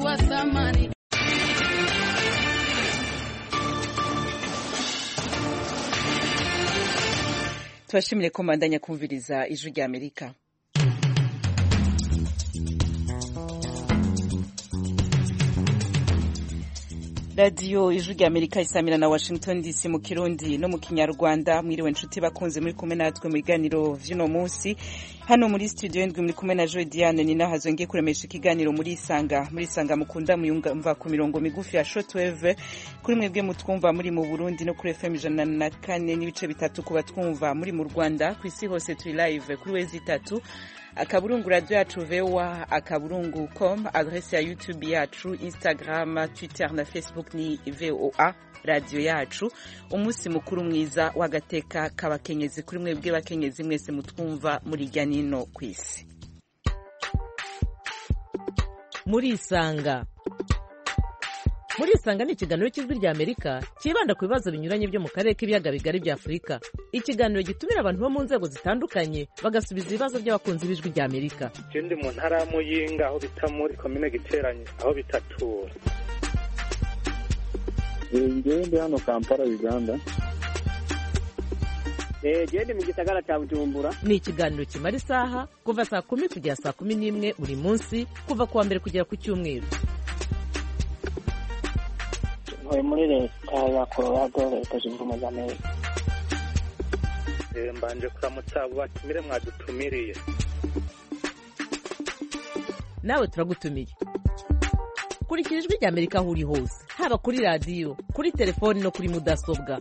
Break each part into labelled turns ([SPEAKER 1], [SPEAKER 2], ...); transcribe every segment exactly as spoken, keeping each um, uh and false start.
[SPEAKER 1] wa zamani.
[SPEAKER 2] Tubashimire ko mbandanya kumviriza Ijwi rya Amerika. Radio Ijwi rya Amerika isamira na Washington D C mu Kirundi no mu Kinyarwanda. Mwiriwe nshuti bakunze muri kumwe natwe mu biganiro vy'ino munsi. Hano muri studio ndwi muri kumwe na Joy Diane ni nahazo ngiye kuremesha ikiganiro muri Isanga. Muri Isanga mukunda muyumva ku mirongo migufi ya shortwave kuri mwebwe mutwumva muri mu Burundi no kuri F M ijana na kane n'ibice bitatu kuba twumva muri mu Rwanda. Ku isi hose turi live kuri wezi itatu akaburungu radio yacu V O A akaburungu com, adresse ya YouTube yacu, Instagram, Twitter na Facebook ni V O A radio yacu. Umunsi mukuru mwiza w'agateka k'abakenyezi kuri mwebwe bakenyezi mwese mutwumva muri ryanino kwisi.
[SPEAKER 3] Muri Isanga. Muri Isanga ni ikiganiro cy'Ijwi rya Amerika kibanda ku bibazo binyuranye byo mu karere k'ibiyaga bigari bya Afurika. Ikiganiro gitumira abantu bo mu nzego zitandukanye bagasubiza ibibazo by'abakunzi b'Ijwi rya Amerika.
[SPEAKER 4] Ikindi mu ntara ya Muyinga aho bita muri commune Giteranye aho bitatura.
[SPEAKER 5] Ngende hano Kampala Uganda.
[SPEAKER 6] Eh gende mu gisagara cya Bujumbura.
[SPEAKER 3] Ni ikiganiro kimara isaha kuva saa kumi kugera saa kumi n'imwe buri munsi kuva kuwa mbere kugera ku cyumweru.
[SPEAKER 6] Muri muri leta ya Colorado leta zunze ubumwe za Amerika.
[SPEAKER 4] Eh mbanje kuramutsa batumire mwadutumiriye.
[SPEAKER 3] Nawe turagutumiye. Kurikira Ijwi rya Amerika aho uri hose, haba kuri radio, kuri telefoni no kuri mudasobwa.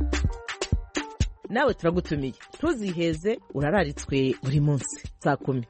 [SPEAKER 3] Nawe turagutumiye. Ntuziheze urararitswe buri munsi saa kumi.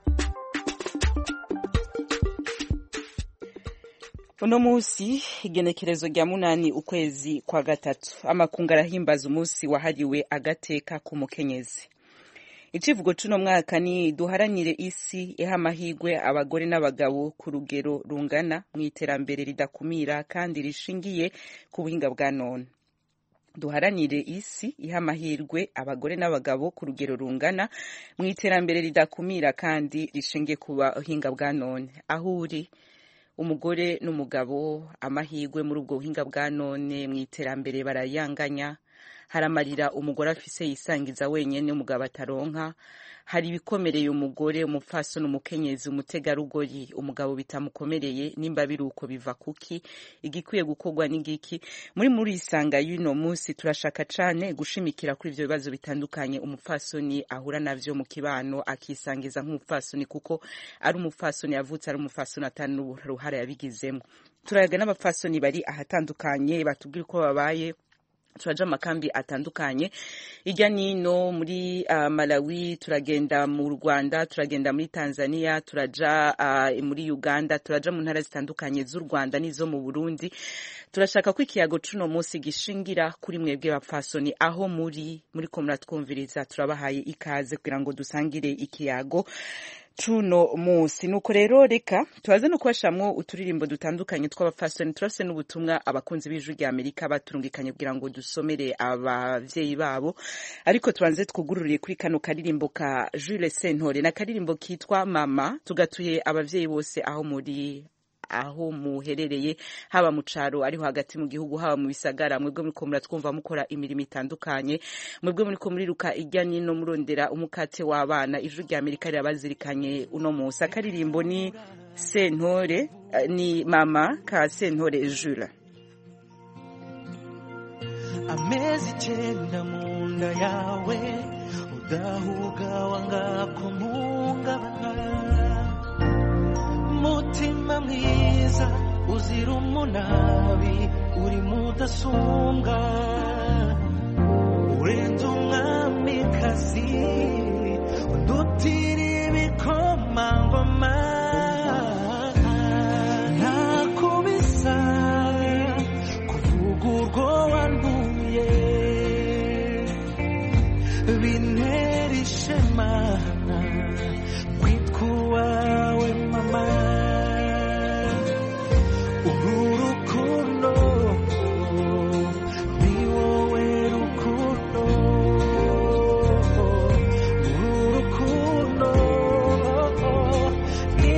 [SPEAKER 2] Uno musi igenekerezo rya munani ukwezi kwa gatatu amakungu arahimbaza umunsi wahariwe agateka k'umukenyezi. Icivugo cuno mwaka ni duharanire isi iha amahirwe abagore n'abagabo ku rugero rungana mu iterambere ridakumira kandi rishingiye ku buhinga bwa none. Duharanire isi iha amahirwe abagore n'abagabo ku rugero rungana mu iterambere ridakumira kandi rishingiye ku buhinga bwa none. Aho uri umugore n'umugabo amahirwe muri ubwo buhinga bwa none mu iterambere barayanganya. Haramarira umugore afise yisangiza wenyene umugabo ataronka. Hari ibikomereye umugore umupfaso n'umukenyezi umutegarugori umugabo bitamukomereye nimba biruko biva kuki igikwiye gukorwa n'igiki. Muri muri Isanga y'uno munsi turashaka cane gushimikira kuri ivyo bibazo bitandukanye umupfasoni ahura navyo mu kibano akisangiza nk'umupfasoni kuko ari umupfasoni yavutse ari umupfasoni atanu ruhara yabigizemo. Turayaga n'abapfasoni bari ahatandukanye batubwira ko babaye. Turaja makambi atandukanye ijya nino muri uh, Malawi, turagenda mu Rwanda, turagenda muri Tanzania, turaja uh, muri Uganda, turaja mu ntara zitandukanye z'u Rwanda nizo mu Burundi. Turashaka ko ikiyago cuno munsi gishingira kuri mwebwe bapfasoni aho muri muri ko muratwumviriza. Turabahaye ikaze kugira ngo dusangire ikiyago cuno munsi. Nuko rero reka tubaze no kubashamwo uturirimbo dutandukanye tw'abafasoni turase n'ubutumwa abakunzi b'Ijwi rya Amerika baturungikanye kugira ngo dusomere abavyeyi babo. Ariko tubanze twugururiye kuri kano karirimbo ka Jules Sentore na karirimbo kitwa Mama, tugatuye abavyeyi bose aho muri aho muherereye haba mu caro ariho hagati mu gihugu haba mu bisagara. Mwebwe muri ko muratwumva mukora imirimo itandukanye, mwebwe muri ko muriruka ijya nino murondera umukate w'abana. Ijwi rya Amerika rirabazirikanye uno munsi. Akaririmbo ni Sentore ni Mama ka Sentore Jules.
[SPEAKER 7] Amezi icyenda mu nda yawe udahuga wanga kumungabana, mutima mwiza uzira umunabi uri mudasumbwa, urenze umwamikazi udutira ibikomangoma, ntakubisa kuvuga urwo wanduye bintera ishema kwitwa uwawe mama. Uru rukundo ni wowe rukundo, uru rukundo ni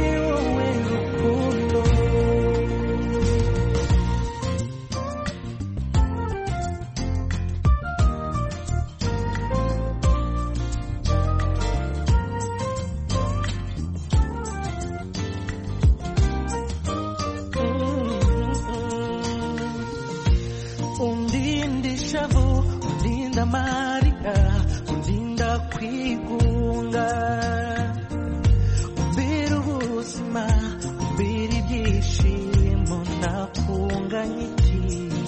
[SPEAKER 7] undinda amarira undinda kwigunga umbera ubuzima umbera ibyishimo nakunganya iki.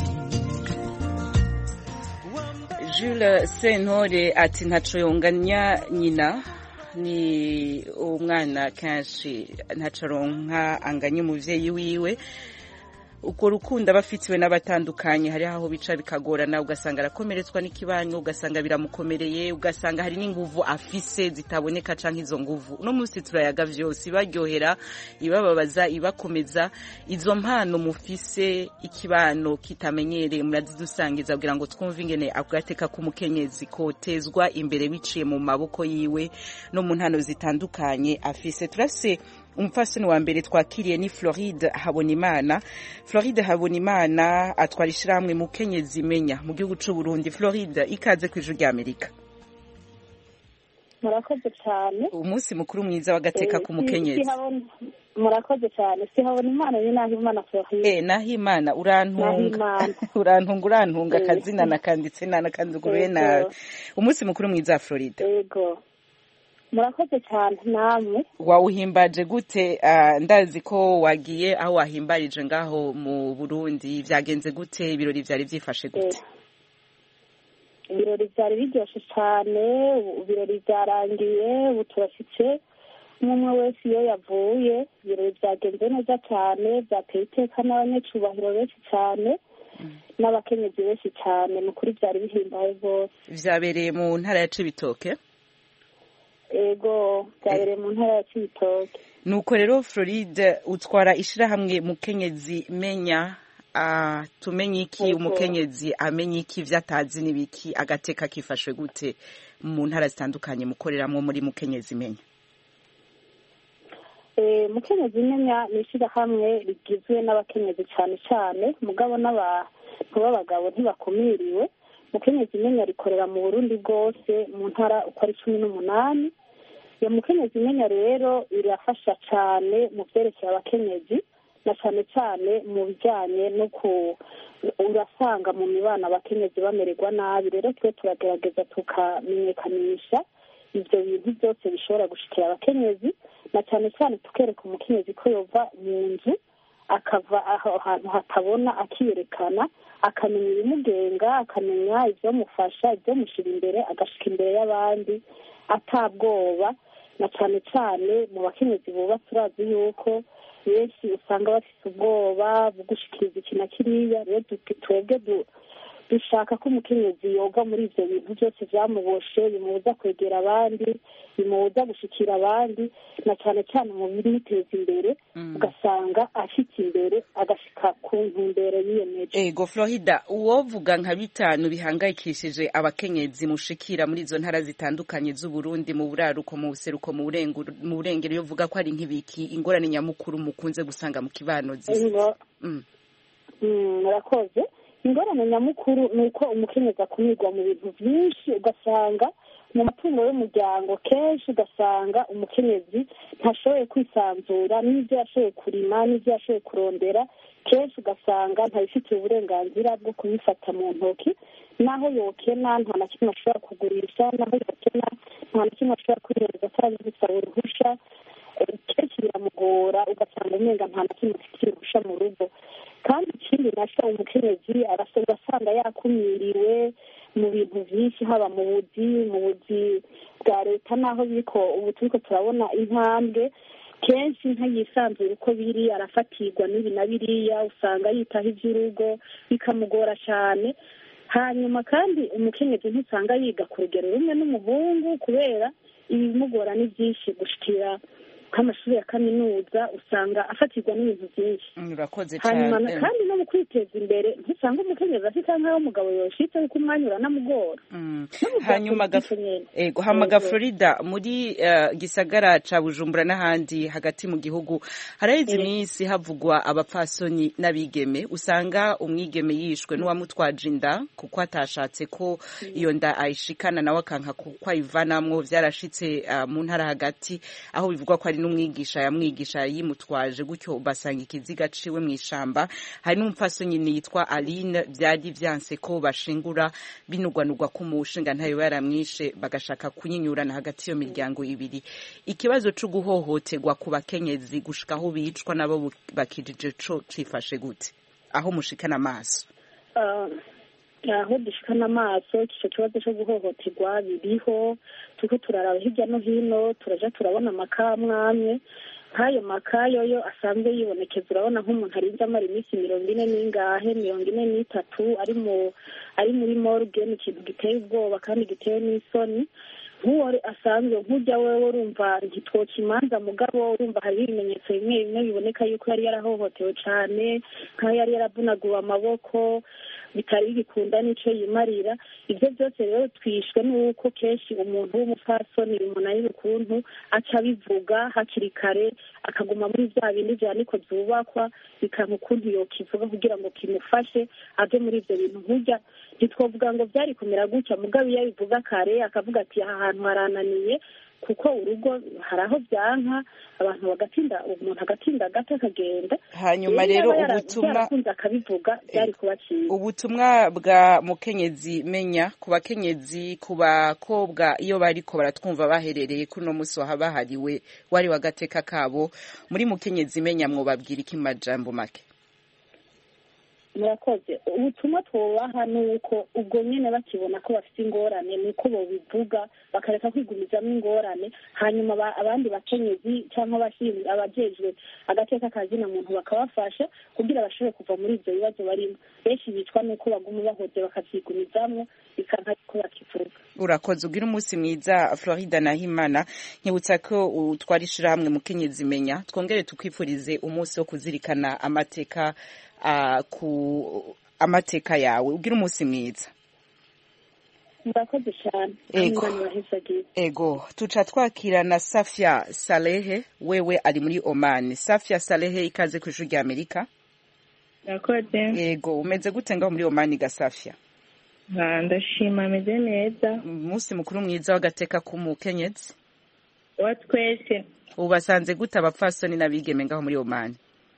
[SPEAKER 2] Jules Sentore ati ntaco yonganya nyina ni umwana kenshi ntacaronka anganya umuvyeyi wiwe. Uko rukundo abafitiwe n'abatandukanye hari aho bica bikagorana ugasanga arakomeretswa n'ikibanyo ugasanga biramukomereye ugasanga hari n'inguvu afise zitaboneka canke izo nguvu no munsi turayaga vyose ibaryohera ibababaza ibakomeza izo mpano mufise ikibano kitamenyereye murazidusangiza kugira ngo twumve ingene agateka k'umukenyezi kotezwa imbere biciye mu maboko yiwe no mu ntano zitandukanye afise. Turase umupfasoni wa mbere twakiriye ni Floride Habonimana. Floride Habonimana atwara ishirahamwe Mukenyezi Menya mu gihugu c'u Burundi. Floride, ikaze kw'ijwi rya Amerika.
[SPEAKER 1] Murakoze cyane.
[SPEAKER 2] Umunsi mukuru mwiza w'agateka k'umukenyezi.
[SPEAKER 1] Murakoze cyane. Si Habonimana ni Nahimana Floride.
[SPEAKER 2] Eh, Nahimana urantunga. Urantunga urantunga kazina nakanditse nanakanzuguruye nawe. Umunsi mukuru mwiza Floride.
[SPEAKER 1] Yego. Murakoze cyane namwe.
[SPEAKER 2] Wawuhimbaje gute? Uh, ndazi ko wagiye aho wahimbarije ngaho mu Burundi vyagenze gute? Ibirori vyari vyifashe gute?
[SPEAKER 1] Ibirori vyari biryoshe cyane, ibirori byarangiye uturashitse umwe wese iyo yavuye. Ibirori vyagenze neza cyane, byateye iteka n'abanyecubahiro benshi cyane n'abakenyezi benshi cyane, nukuri vyari bihimbaye bose.
[SPEAKER 2] Vyabereye mu ntara ya Cibitoke?
[SPEAKER 1] Ego, byabereye mu ntara ya Cibitoke.
[SPEAKER 2] Nuko rero Floride utwara ishirahamwe Mukenyezi Menya, uh, tumenye iki umukenyezi amenye iki vyatazi n'ibiki agateka kifashwe gute mu ntara zitandukanye mukoreramwo muri Mukenyezi Menya?
[SPEAKER 1] Eh, Mukenyezi Menya ni ishirahamwe rigizwe n'abakenyezi cyane cyane, mugabo n'abantu b'abagabo ntibakumiriwe. Mukenyezi Menya rikorera mu Burundi bwose mu ntara uko ari cumi n'umunani. Iyo Mukenyezi Menya rero irafasha cyane mu vyerekeye abakenyezi na cyane cyane mu bijyanye no ku urasanga mu mibana abakenyezi bamererwa nabi. Rero twe turagerageza tukamenyekanisha ivyo bintu byose bishobora gushikira abakenyezi na cyane cyane tukereka umukenyezi ko yova mu nzu akava aho hantu hatabona akiyerekana akamenya ibimugenga akamenya ivyo mufasha ivyo mushira imbere agashika imbere y'abandi atabwoba na cyane cyane mu bakenyezi buba turazi yuko benshi usanga bafise ubwoba bugushikiriza ikintu kiriya. Rero twebwe dushaka ko umukenyezi yoga muri ivyo bintu byose vyamuboshe bimubuza kwegera abandi bimubuza gushikira abandi na cyane cyane mu bimuteza imbere ugasanga ashitse imbere agashika ku ntumbero yiyemeje.
[SPEAKER 2] Ego Florida, uwovuga nka bitanu bihangayikishije abakenyezi mushikira muri izo ntara zitandukanye z'u Burundi mu buraruko mu buseruko mu burengero mu burengero yo vuga ko ari nk'ibiki ingorane nyamukuru mukunze gusanga mu kibano zisa?
[SPEAKER 1] Mm. Mm, murakoze. Ingorane nyamukuru ni uko umukenyezi akumirwa mu bintu byinshi, ugasanga mu matungo y'umuryango kenshi ugasanga umukenyezi ntashoboye kwisanzura n'ibyo yashoboye kurima n'ibyo yashoboye kurondera, kenshi ugasanga ntabifitiye uburenganzira bwo kubifata mu ntoki, naho yokena nta na kimwe ashobora kugurisha, naho yokena nta na kimwe ashobora kwihereza cyangwa gusaba uruhusha. Kenshi biramugora ugasanga umenga nta na kimwe afitiye uruhusha mu rugo. Kandi ikindi nasho umukenyezi ugasanga yakumiriwe mu bintu byinshi, haba mu buzi mu buzi bwa leta naho biriko ubu turiko turabona intambwe. Kenshi ntayisanzura uko biri, arafatirwa n'ibi na biriya, usanga yitaho ivy'urugo bikamugora cyane. Hanyuma kandi umukenyezi ntusanga yiga ku rugero rumwe n'umuhungu kubera ibimugora ni byinshi gushikira nk'amashuri ya kaminuza, usanga afatirwa n'ibintu byinshi.
[SPEAKER 2] Urakoze cyane.
[SPEAKER 1] Hanyuma kandi no mu kwiteza imbere ntusanga umukenyezi afite nk'aho umugabo yoshitse kuko umwanya uranamugora.
[SPEAKER 2] Hanyuma ego hamaga Florida muri uh, gisagara ca Bujumbura n'ahandi hagati mu gihugu haraheze iminsi havugwa abapfasoni n'abigeme, usanga umwigeme yishwe n'uwamutwaje inda kuko atashatse ko iyo nda ayishikana nawe akanka kuko ayivanamwo. Vyarashitse uh, mu ntara hagati aho bivugwa ko ari hari n'umwigisha yamwigisha yimutwaje gutyo basanga ikiziga ciwe mw'ishamba. Hari n'umupfasoni yitwa Aline vyari vyanse ko bashingura binugwanugwa ku mushinga ntayo yaramwishe bagashaka kunyinyurana hagati yo miryango ibiri. Ikibazo cyo guhohoterwa ku bakenyezi gushikaho bicwa nabo bakijije co cifashe gute aho mushikana amaso?
[SPEAKER 1] Uh, aho dushikana amaso ico kibazo cyo guhohoterwa biriho, tuko turaraba hirya no hino, turaja turabona makamwamwe nk'ayo makayo yo asanzwe yibonekeza. Urabona nk'umuntu arinze amara iminsi mirongo ine n'ingahe mirongo ine n'itatu ari mu ari muri morgue, ni ikintu giteye ubwoba kandi giteye n'isoni. Nk'uwo asanzwe nk'ujya wewe urumva ntitwoca imanza, mugabo urumva hari ibimenyetso bimwe bimwe biboneka yuko yari yarahohotewe cane, nk'aho yari yaravunaguwe amaboko bitari bigikunda n'ico yimarira. Ivyo byose rero twishwe n'uko kenshi umuntu w'umupfasoni bimunanira ukuntu aca bivuga hakiri kare, akaguma muri vya bindi vya niko vyubakwa, bikanka ukuntu yokivuga kugira ngo kimufashe ave muri ivyo bintu. Nk'urya ntitwovuga ngo vyari kumera gutya, mugabo iyo bivuga kare akavuga ati aha hantu harananiye, kuko urugo hari aho byanka abantu bagatinda, umuntu agatinda gato akagenda.
[SPEAKER 2] Hanyuma rero ubutumwa
[SPEAKER 1] akabivuga byari kubaciye.
[SPEAKER 2] Ubutumwa bwa mukenyezi menya ku bakenyezi, ku bakobwa iyo bariko baratwumva baherereye kuno musi wahabahariwe wari wagateka kabo, muri mukenyezi menya mwo babwira iki majambo make?
[SPEAKER 1] Murakoze. Ubutumwa twobaha nuko ubwo nyene bakibona ko bafite ingorane nuko bo bivuga bakareka kwigumizamo ingorane, hanyuma abandi bakenyezi cyangwa abashinzwe abajejwe agateka kazina muntu bakabafasha kugira bashobore kuva muri ivyo bibazo barimo. Benshi bicwa nuko baguma bahoze bakavyigumizamo bikanka ko bakivuga. Urakoze,
[SPEAKER 2] ugira umunsi mwiza Florida Nahimana. Nkibutsa ko utwarishira hamwe mukenyezi menya, twongere tukwifurize umunsi wo kuzirikana amateka Uh, ku amateka yawe. Ugira umunsi mwiza.
[SPEAKER 1] Murakoze cyane.
[SPEAKER 2] Ego. Ego tuca twakira na Safia Salehe, wewe ari muri Oman. Safia Salehe, ikaze ku ijuru rya Amerika.
[SPEAKER 8] Murakoze.
[SPEAKER 2] Ego, umeze gute ngaho muri Oman ga Safia?
[SPEAKER 8] Ndashima, meze neza.
[SPEAKER 2] Umunsi mukuru mwiza w'agateka k'umukenyezi
[SPEAKER 8] wa twese.
[SPEAKER 2] Ubasanze gute abapfasoni n'abigeme ngaho muri Oman?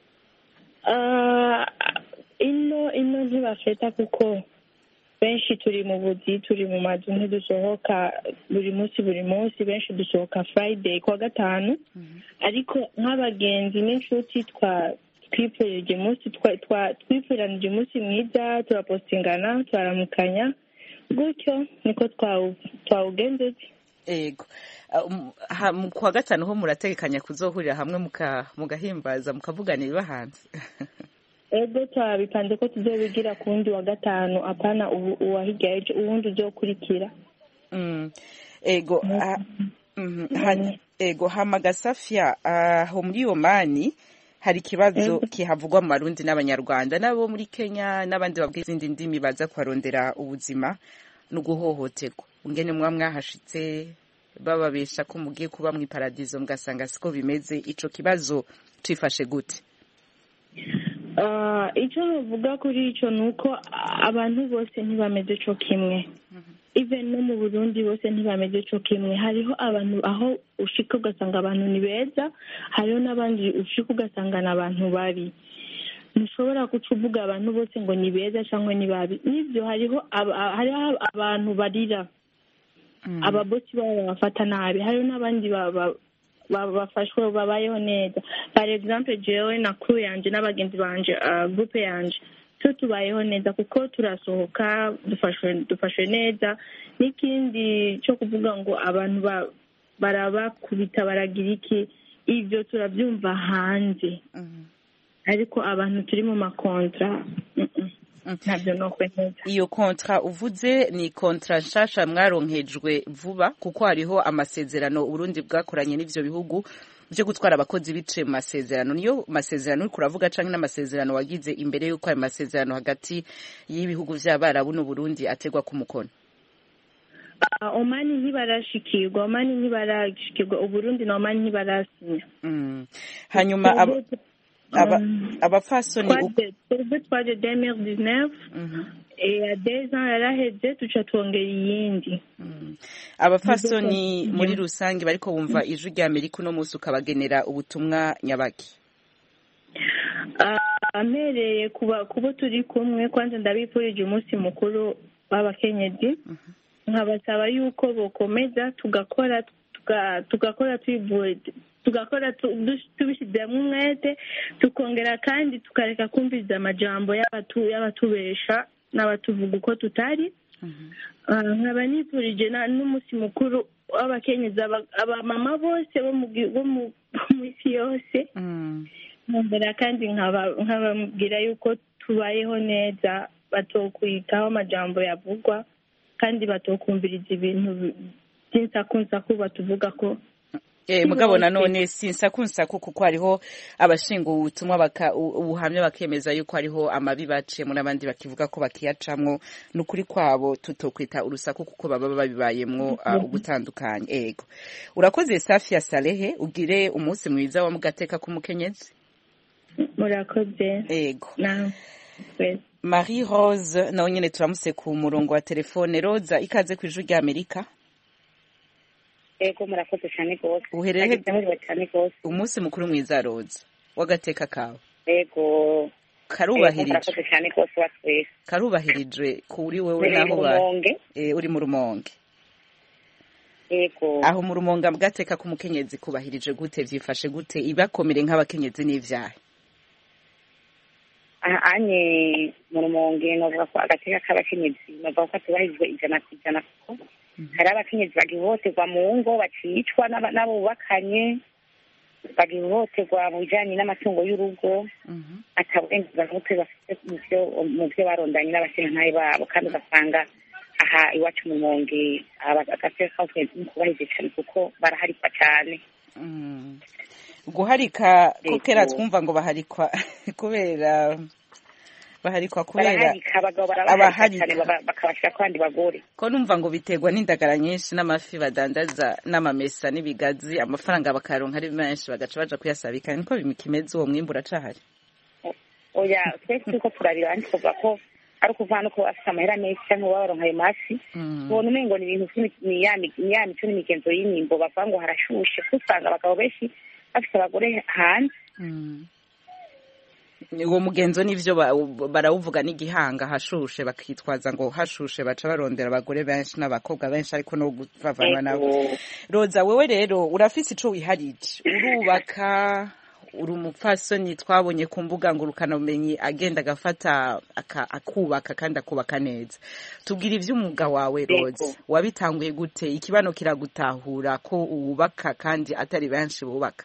[SPEAKER 8] Uh, ino ino ntibafeta kuko benshi turi mu buzi, turi mu mazu, ntidusohoka buri munsi buri munsi, benshi dusohoka Friday kwa gatanu. Mm -hmm. Ariko nk'abagenzi n'inshuti twa twipfurije umunsi twa twipfuranije umunsi mwiza, turapostingana, twaramukanya, gutyo niko twawugendeze.
[SPEAKER 2] Ego. Um, kwa gatanu ho murategekanya kuzohurira hamwe mugahimbaza mukavugana ibibahanze?
[SPEAKER 8] Ego twabipanze ko tuzobigira kundi wa gatanu, apana uwahiga ejo uwundi uzokurikira.
[SPEAKER 2] Mm. Ego mm -hmm. mm -hmm. Ego hamaga Safia aho uh, muri Omani hari kibazo kihavugwa mu Barundi n'Abanyarwanda nabo muri Kenya n'abandi babwiye izindi ndimi baza kwarondera ubuzima no guhohoterwa. Ungene mwa mwahashitse bababesha ko mugiye kuba mu paradizo mugasanga siko bimeze, ico kibazo cifashe gute?
[SPEAKER 8] Uh, ico novuga kuri ico nuko abantu bose ntibameze co kimwe. Mm -hmm. Even no mu Burundi bose ntibameze co kimwe. Hariho abantu aho ushika ugasanga abantu ni beza, hariho n'abandi ushika ugasanga n'abantu babi. Ntushobora kucuvuga abantu bose ngo ni beza cyangwa ni babi. Nivyo hariho hariho abantu barira. Mm. Ababosi baba bafata nabi, hariho n'abandi baba bafashwe babayeho neza. For example, jewe na crew yanje n'abagenzi banje, uh, group yanje so tubayeho neza kuko turasohoka dufashwe dufashwe neza. N'ikindi cyo kuvuga ngo abantu ba, barabakubita baragira iki, ivyo turabyumva hanze. Mm. Ariko abantu turi mu makontra mm -mm. Ntabyo no kwemeza.
[SPEAKER 2] Iyo kontra uvuze ni kontra nshasha mwaronkejwe vuba kuko hariho amasezerano Burundi bwakoranye n'ivyo bihugu byo gutwara abakozi bice mu masezerano. Niyo masezerano uri kuravuga canke n'amasezerano wagize imbere yuko ayo masezerano hagati y'ibihugu vy'Abarabu n'u Burundi ategwa ku mukono?
[SPEAKER 8] Uh, Omani ntibarashikirwa, Omani ntibarashikirwa, Uburundi na Omani ntibarasinya.
[SPEAKER 2] Mm. Hanyuma aba aba abafasoni
[SPEAKER 8] twebwe twaje deux mille dix-neuf et à deux ans yaraheze tuca twongera iyindi.
[SPEAKER 2] Mm. abafasoni muri rusange bariko bumva ijwi rya Amerika uno munsi ukabagenera ubutumwa nyabaki?
[SPEAKER 8] Amereye kuba kubo turi kumwe kwanza ndabipfurije umunsi mukuru w'abakenyezi, nkabasaba yuko bokomeza tugakora tugakora twivuye tugakora tubishizemo umwete, tukongera kandi tukareka kumviriza amajambo y'abatubesha n'abatuvuga uko tutari. nkaba nipfurije n'umunsi mukuru w'abakenyezi abamama bose bo mu isi yose, nkongera kandi nkababwira yuko tubayeho neza, batokwitaho amajambo yavugwa kandi batokumviriza ibintu by'insakunsaku batuvuga ko
[SPEAKER 2] Eh mugabo nanone sinsakunsaku kuko hariho abashinga ubutumwa baka ubuhamya bakemeza yuko hariho amabi baciye mu nabandi bakivuga ko bakiyacamwo n'ukuri kwabo tutokwita urusaku kuko baba babibayemwo uh, ubutandukanye. Ego urakoze Safia Salehe, ugire umunsi mwiza wa mugateka k'umukenyezi.
[SPEAKER 8] Murakoze.
[SPEAKER 2] Ego
[SPEAKER 8] na
[SPEAKER 2] Marie Rose nawe nyene turamuse ku murongo wa telefone. Roza ikaze ku ijwi rya Amerika.
[SPEAKER 9] Ego murakoze cyane gose.
[SPEAKER 2] Uhereye
[SPEAKER 9] cyane gose.
[SPEAKER 2] Umunsi mukuru mwiza Roza wagateka kawe.
[SPEAKER 9] Ego
[SPEAKER 2] karubahirije.
[SPEAKER 9] Murakoze cyane gose watwese.
[SPEAKER 2] Karubahirijwe kuri wewe naho ba eh uri mu Rumonge.
[SPEAKER 9] Ego
[SPEAKER 2] aho mu Rumonge bwateka k'umukenyezi kubahirije gute, vyifashe gute, ibakomere nk'abakenyezi n'ivyaha?
[SPEAKER 9] anye mu Rumonge novuga ko agateka k'abakenyezi novuga ko tubahirijwe ijana ku ijana kuko hari abakenyezi bagihohoterwa mu ngo bacicwa n'abubakanye, bagihohoterwa mu bijanye n'amatungo y'urugo, ataburenganzira bw'umutwe bafite mu vyo barondanye n'abashingantahe babo, kandi ugasanga aha iwacu mu Rumonge agateka k'abakenyezi kubahirije cane kuko baraharikwa cane.
[SPEAKER 2] Guharika ko kera twumva ngo baharikwa kubera baharikwa kubera
[SPEAKER 9] abaharika bakabashira kwandi bagore
[SPEAKER 2] ko numva ngo biterwa n'indagara nyinshi n'amafi badandaza n'amamesa n'ibigazi, amafaranga bakaronka ari menshi bagaca baja kuyasabika. Niko bimikimeze uwo mwimbu uracahari?
[SPEAKER 9] Oya twese tuko turarira andi kuva ko ari kuvana ko afite amahera menshi cyangwa baronka ayo mafi, ubona umengo ni ibintu by'imiyami imiyami cyo n'imigenzo y'imimbo bavuga ngo harashushe, kusanga abagabo benshi bafite abagore hanze.
[SPEAKER 2] Uwo mugenzo nivyo barawuvuga n'igihanga hashushe, bakitwaza ngo hashushe baca barondera abagore benshi n'abakobwa benshi ariko no guvavanwa nabo. Roza wewe rero urafise ico wiharije, urubaka, uri umupfasoni twabonye ku mbuga ngurukana bumenyi agenda agafata akubaka kandi akubaka neza. Tubwira ivy'umwuga wawe Roza, wabitanguye gute? Ikibano kiragutahura ko ubaka kandi atari benshi bubaka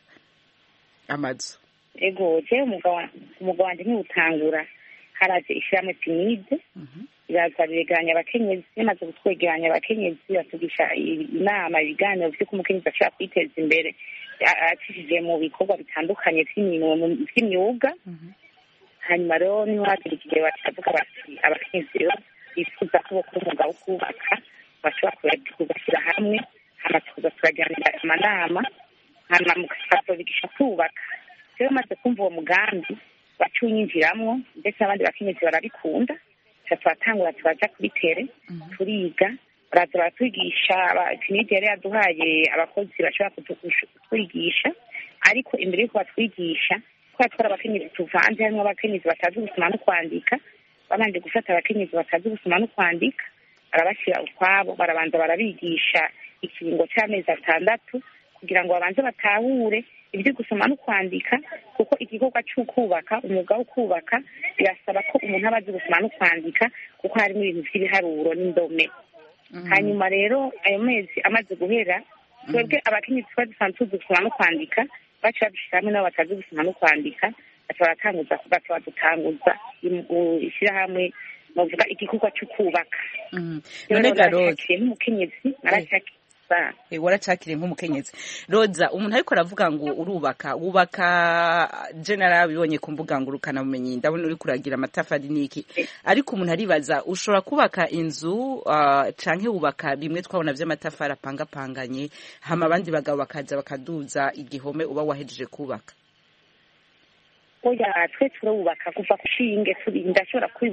[SPEAKER 2] amazu?
[SPEAKER 9] Ego je umugabo wanje ntiwutangura, haraje ishyirahamwe Pinide iraza bireganya abakenyezi, yamaze gutwegeranya abakenyezi batugisha inama ibiganiro vy'uko umukenyezi ashobora kwiteza imbere acishije mu bikorwa bitandukanye vy'imyuga. Hanyuma rero niho hagira igihe batavuga bati abakenyezi rero bifuza ko bokora umwuga wo kubaka bashobora kugashyira hamwe, hama tukaza turaganira amanama, hama mukazobigisha kubaka. Rero maze kumva uwo mugambi bacunyinjiramwo, ndetse abandi bakenyezi barabikunda, tuca turatangura turaja kuri tere turiga, baraza baratwigisha. Pinide yari yaduhaye abakozi bashobora kutwigisha, ariko imbere yuko batwigisha kubera twari abakenyezi tuvanze, harimwo abakenyezi batazi gusoma no kwandika, babanje gufata abakenyezi batazi gusoma no kwandika barabashyira ukwabo, barabanza barabigisha ikiringo c'amezi atandatu kugira ngo babanze batahure ibyo gusoma no kwandika, kuko igikorwa cy'ukubaka, umwuga wo kubaka birasaba ko umuntu aba azi gusoma no kwandika kuko harimo ibintu by'ibiharuro n'indome. Hanyuma rero ayo mezi amaze guhera, twebwe abakenyezi twari dusanzwe tuzi gusoma no kwandika, baca babishira hamwe n'abo batazi gusoma no kwandika, baca baratanguza baca badutanguza ishyirahamwe bavuga igikorwa cy'ukubaka.
[SPEAKER 2] None Garoza
[SPEAKER 9] nk'umukenyezi narashaka
[SPEAKER 2] E waracakire nk'umukenyezi. Roza umuntu ariko aravuga ngo urubaka wubaka general bibonye ku mbuga ngurukana bumenyi, ndabona uri kuragira amatafari niki, ariko umuntu aribaza ushobora kubaka inzu uh, canke wubaka bimwe twabona vy'amatafari apangapanganye, hama abandi bagabo bakaza bakaduza igihome uba wahejeje kubaka?
[SPEAKER 9] Oya twe turubaka kuva kushinge turi ndashobora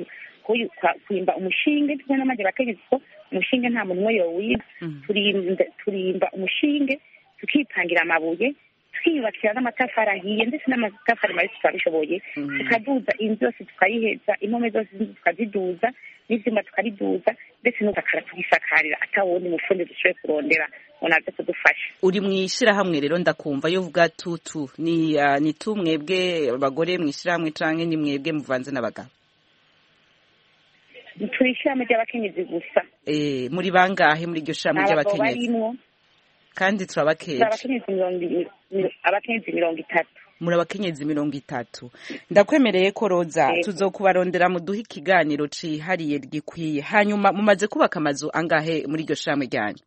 [SPEAKER 9] kwimba umushinge twe n'amajye abakenyezi ko umushinge nta muntu umwe yowiba turimba umushinge tukipangira amabuye twiyubakira n'amatafari ahiye ndetse n'amatafari mabi tukabishoboye tukaduza inzu yose tukayiheza impome zose z'inzu tukaziduza n'ivyuma tukariduza ndetse n'udakara tugisakarira atawundi mufundi dushoboye kurondera unaze kudufasha.
[SPEAKER 2] Uri mwishirahamwe rero ndakumva yo vuga tutu ni uh, ni tumwebwe abagore mwishirahamwe canke ni mwebwe muvanze n'abagabo?
[SPEAKER 9] Turishirahamwe ry'abakenyezi gusa.
[SPEAKER 2] Eh muri bangahe muri iryo shirahamwe ry'abakenyezi? Kandi turabakeje.
[SPEAKER 9] Abakenyezi mirongo itatu.
[SPEAKER 2] Muri abakenyezi mirongo itatu. Ndakwemereye ko Roza tuzokubarondera mu duha ikiganiro cihariye gikwiye. Hanyuma mumaze kubaka amazu angahe muri iryo shirahamwe ryanyu?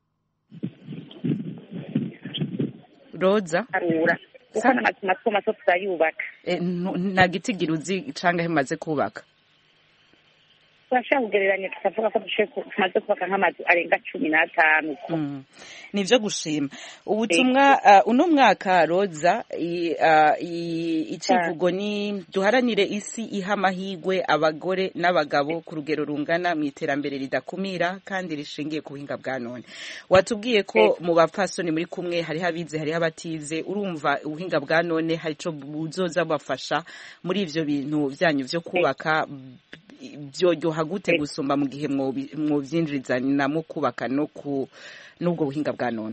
[SPEAKER 2] Roza
[SPEAKER 9] arura uko n'amazu mato mato turayubaka.
[SPEAKER 2] Eh nta gitigira uzi cangahe mumaze kubaka?
[SPEAKER 9] Turashaka kugereranya tukavuga ko tumaze kubaka nk'amazu arenga cumi n'atanu.
[SPEAKER 2] Nivyo gushima. Ubutumwa uno mwaka Roza icivugo ni duharanire isi iha amahigwe abagore n'abagabo ku rugero rungana mu iterambere ridakumira kandi rishingiye ku buhinga bwa none. Watubwiye ko mu bapfasoni muri kumwe hari habize hari abatize urumva ubuhinga bwa none hari co buzoza bafasha muri ivyo bintu vyanyu vyo kubaka byo hagute gusumba mu gihe mwo vyinjirizana mu kubaka no ku nubwo buhinga bwa none.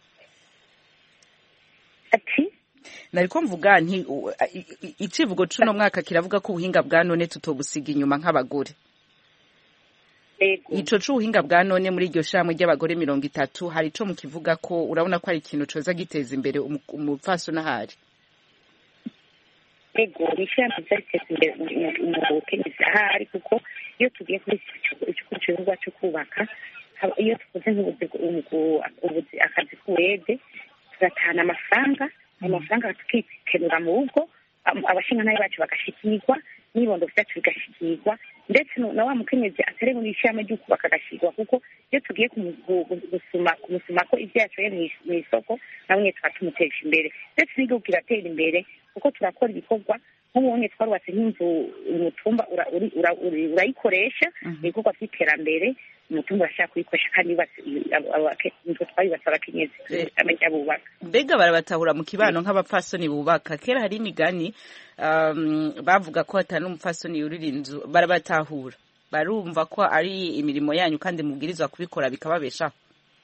[SPEAKER 9] Ati
[SPEAKER 2] nariko mvuga nti icivugo cuno mwaka kiravuga ko ubuhinga bwa none tutobusiga inyuma nk'abagore. Ico c'ubuhinga bwa none muri iryo shamwe ry'abagore mirongo itatu hari ico mu kivuga ko urabona ko ari ikintu coza giteza imbere umupfaso n'ahari.
[SPEAKER 9] Ego nishyamba byateza imbere mu bukenyezi ahari kuko iyo tugiye kuri icyo gikorwa cyo kubaka iyo tukoze nk'ubuzi akazi k'uwede tugatahana amafaranga ayo mafaranga tukikenura mu rugo abashingantahe bacu bagashikirwa n'ibondo byacu bigashikirwa ndetse na wa mukenyezi atari mu ishyamba ryo kubaka agashikirwa kuko iyo tugiye kumusuma kumusuma ko ibyo yacoye mu isoko namwe tukatumutesha imbere ndetse n'igihugu kiratera imbere kuko turakora ibikorwa nk'ubunye twarubatse nk'inzu umutumba urayikoresha ibikorwa by'iterambere umutumba urashaka kuyikoresha kandi inzu twayubatse abakenyezi amenya bubaka.
[SPEAKER 2] Mbega barabatahura mu kibano nk'abapfasoni bubaka kera hari imigani bavuga ko hatari n'umupfasoni yurira inzu barabatahura barumva ko ari imirimo yanyu kandi mubwirizwa kubikora bikababeshaho.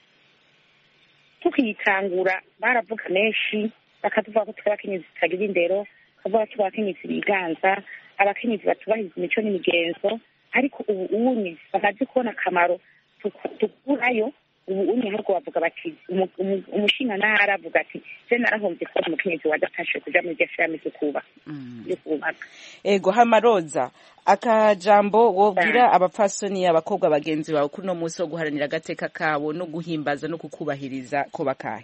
[SPEAKER 9] Tukiyitangura baravuga menshi bakavuga ko twabakenyezi tutagira indero kavuga ko abakenyezi biganza abakenyezi batubahiriza imico n'imigenzo ariko ubu unye bamaze kubona akamaro tukurayo ubu unye ahubwo bavuga bati umushinga ntara avuga ati je narahombye ko umukenyezi wadatashe kuja muri gashami cyo kuba yo kubaka.
[SPEAKER 2] Ego Hamaroza akajambo wobwira abapfasoni abakobwa bagenzi bawe kuno munsi wo guharanira agateka kabo no guhimbaza no kukubahiriza ko bakaye.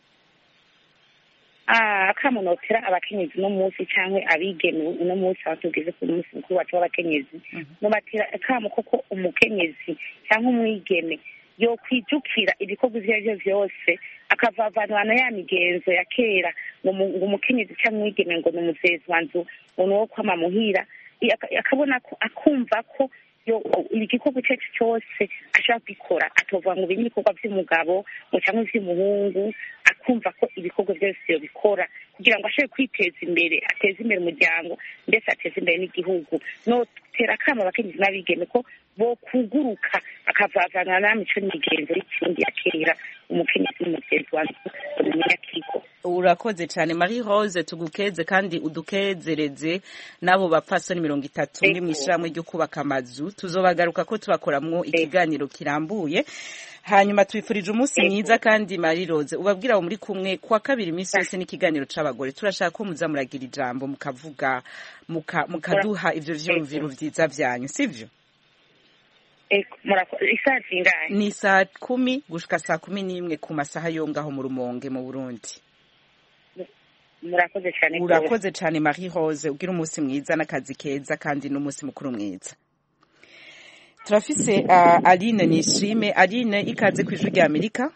[SPEAKER 9] Ah kamunotera abakenyezi no munsi cyangwe abigeme no munsi batugeze ku munsi mukuru wacu w'abakenyezi no batira kamo koko umukenyezi cyangwa umwigeme yo kwijukira ibikorwa ivyo vyose akavavanwana ya migenzo ya kera ngo umukenyezi cyangwa umwigeme ngo numuzezi wanzu uno wo kwama muhira akabona ko akumva ko yo igikorwa cyacu cyose ashaka gukora atova ngo bindi bikorwa by'umugabo ngo cyangwa by'umuhungu akumva ko ibikorwa byose bikora kugira ngo ashobore kwiteza imbere ateze imbere umuryango ndetse ateze imbere n'igihugu no tera kama abakenyezi n'abigeme ko bo kuguruka akavavana n'amico n'imigenzo y'ikindi ya kera umukenyezi n'umutezi wanjye umunyakiko.
[SPEAKER 2] Urakoze cyane Marie Rose tugukeze kandi udukezereze nabo bapfasoni mirongo itatu muri mwishramwe ryo kubaka amazu tuzobagaruka ko tubakoramwo ikiganiro kirambuye hanyuma twifurije umunsi mwiza kandi Marie Rose ubabwira abo muri kumwe kwa kabiri iminsi yose n'ikiganiro c'abagore turashaka ko muza muragira ijambo mukavuga mukaduha ivyo vyumviro vyiza vyanyu sivyo?
[SPEAKER 9] Eko murakoze isaha zingahe?
[SPEAKER 2] Ni saa kumi gushika saa kumi n'imwe ku masaha yo ngaho mu Rumonge mu Burundi.
[SPEAKER 9] Murakoze cyane.
[SPEAKER 2] Urakoze cyane Marie Rose ugira umunsi mwiza n'akazi keza kandi n'umunsi mukuru mwiza. Turafise uh, Aline Nishime. Aline ikaze ku ijwi rya Amerika.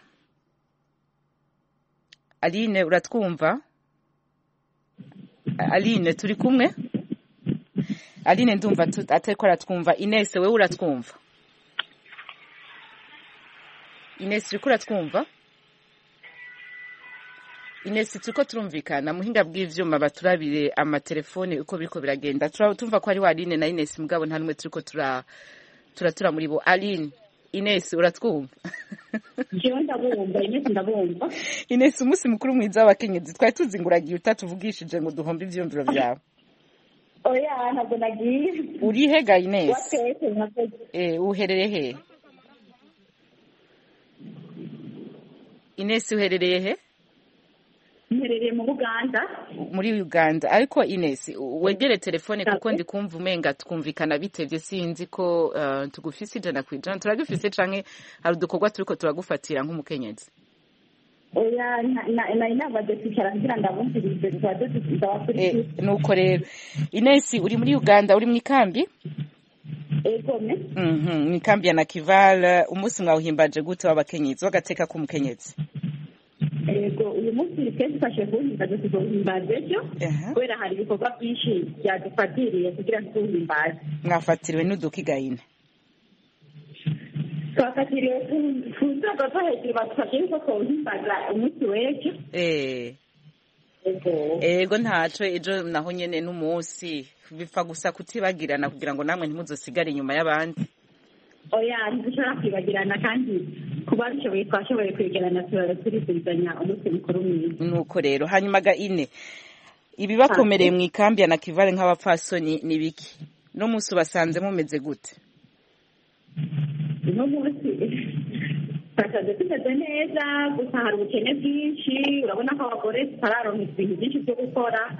[SPEAKER 2] Aline uratwumva? Aline turi kumwe? Aline ndumva atariko aratwumva. Ines wewe uratwumva? Ines uriko uratwumva? Ines turiko turumvikana muhinga bw'ivyuma baturabire amatelefone uko biriko biragenda. Turumva ko ari wa Aline na Ines mugabo nta numwe turiko tura turatura muri bo. Aline, Ines uratwumva?
[SPEAKER 10] Jewe ndabumva, Ines ndabumva.
[SPEAKER 2] Ines umunsi mukuru mwiza w'abakenyezi twari tuzinguragiye utatuvugishije ngo duhombe ivyumviro vyawe.
[SPEAKER 10] Oya ntabwo nagiye.
[SPEAKER 2] Uri he ga Ines?
[SPEAKER 10] Watete ntabwo.
[SPEAKER 2] Eh uherereye he? Ines uherereye he?
[SPEAKER 10] Mherereye mu Uganda.
[SPEAKER 2] Muri Uganda. Ariko Ines wegere telefone kuko ndi kumva umenga twumvikana bitevye sinzi ko uh, tugufise ijana kwijana turagufise canke hari udukorwa turiko turagufatira nk'umukenyezi.
[SPEAKER 10] Oya na na inama de kwicara kugira ndabumvirize twaje tuzabafite.
[SPEAKER 2] Eh nuko rero Ines uri muri Uganda uri mu ikambi?
[SPEAKER 10] Ego me.
[SPEAKER 2] Mhm, ni kambi ya Nakival. Umunsi mwawuhimbaje gute w'abakenyezi wagateka ku mukenyezi?
[SPEAKER 10] Ego uyu munsi twese fashe kuhimbaza tuzohimbaza ejo kubera hari ibikorwa byinshi byadufatiriye kugira ngo tuhimbaze.
[SPEAKER 2] Mwafatiriwe n'udukigayine?
[SPEAKER 10] Twafatiriwe kuzaga ko hejuru batufashe ko tuhimbaza umunsi w'ejo.
[SPEAKER 2] Eh
[SPEAKER 10] Ego
[SPEAKER 2] ego ntaco ejo naho nyene n'umunsi bipfa gusa kutibagirana kugira ngo namwe ntimuzosigare inyuma y'abandi.
[SPEAKER 10] Oya ntidushobora kwibagirana kandi kuba bishoboye twashoboye kwegerana turisubirizanya umunsi mukuru mwiza.
[SPEAKER 2] Nuko rero hanyuma ga Ine ibibakomereye mu ikambi ya Nakivale nk'abapfasoni ni biki? No munsi basanze mumeze gute?
[SPEAKER 10] No munsi takaze tumeze neza gusa hari ubukene bwinshi urabona ko abagore tararonka ibintu byinshi byo gukora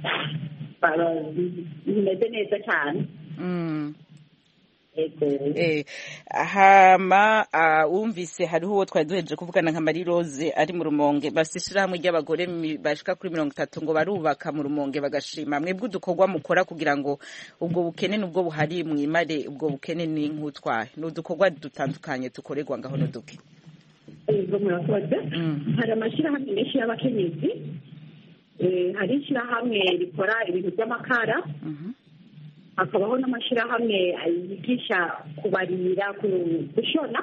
[SPEAKER 10] bimeze neza cyane.
[SPEAKER 2] Mm. Eh hama umvise hariho uwo twari duhejeje kuvugana nka Marie Rose ari mu Rumonge basishirahamwe ry'abagore bashika kuri mirongo itatu ngo barubaka mu Rumonge bagashima mwebwe udukorwa mukora kugira ngo ubwo bukene nubwo buhari mwimare ubwo bukene ni nk'utwaye n'udukorwa dutandukanye tukorerwa ngaho no duke.
[SPEAKER 10] Ego murakoze. Hari amashirahamwe menshi y'abakenyezi eh hari ishirahamwe rikora ibintu by'amakara. Mhm. Hakabaho n'amashirahamwe yigisha kubarira gushona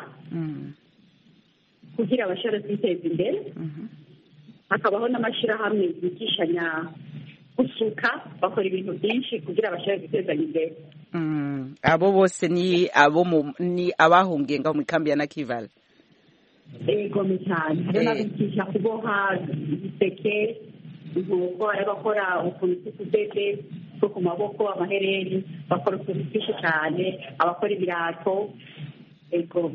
[SPEAKER 10] kugira abashobore kwiteza imbere. Hakabaho n'amashirahamwe yigishanya gusuka bakora ibintu byinshi kugira abashobore kwiteza imbere.
[SPEAKER 2] Abo bose ni abo ni abahungiye ngaho mu kambi ya Nakivale.
[SPEAKER 10] Ego cyane hari n'abigisha kuboha ibiseke inkoko abakora ukuntu tw'udede ku maboko amahereni bakora utuntu twinshi cyane abakora ibirato. Ego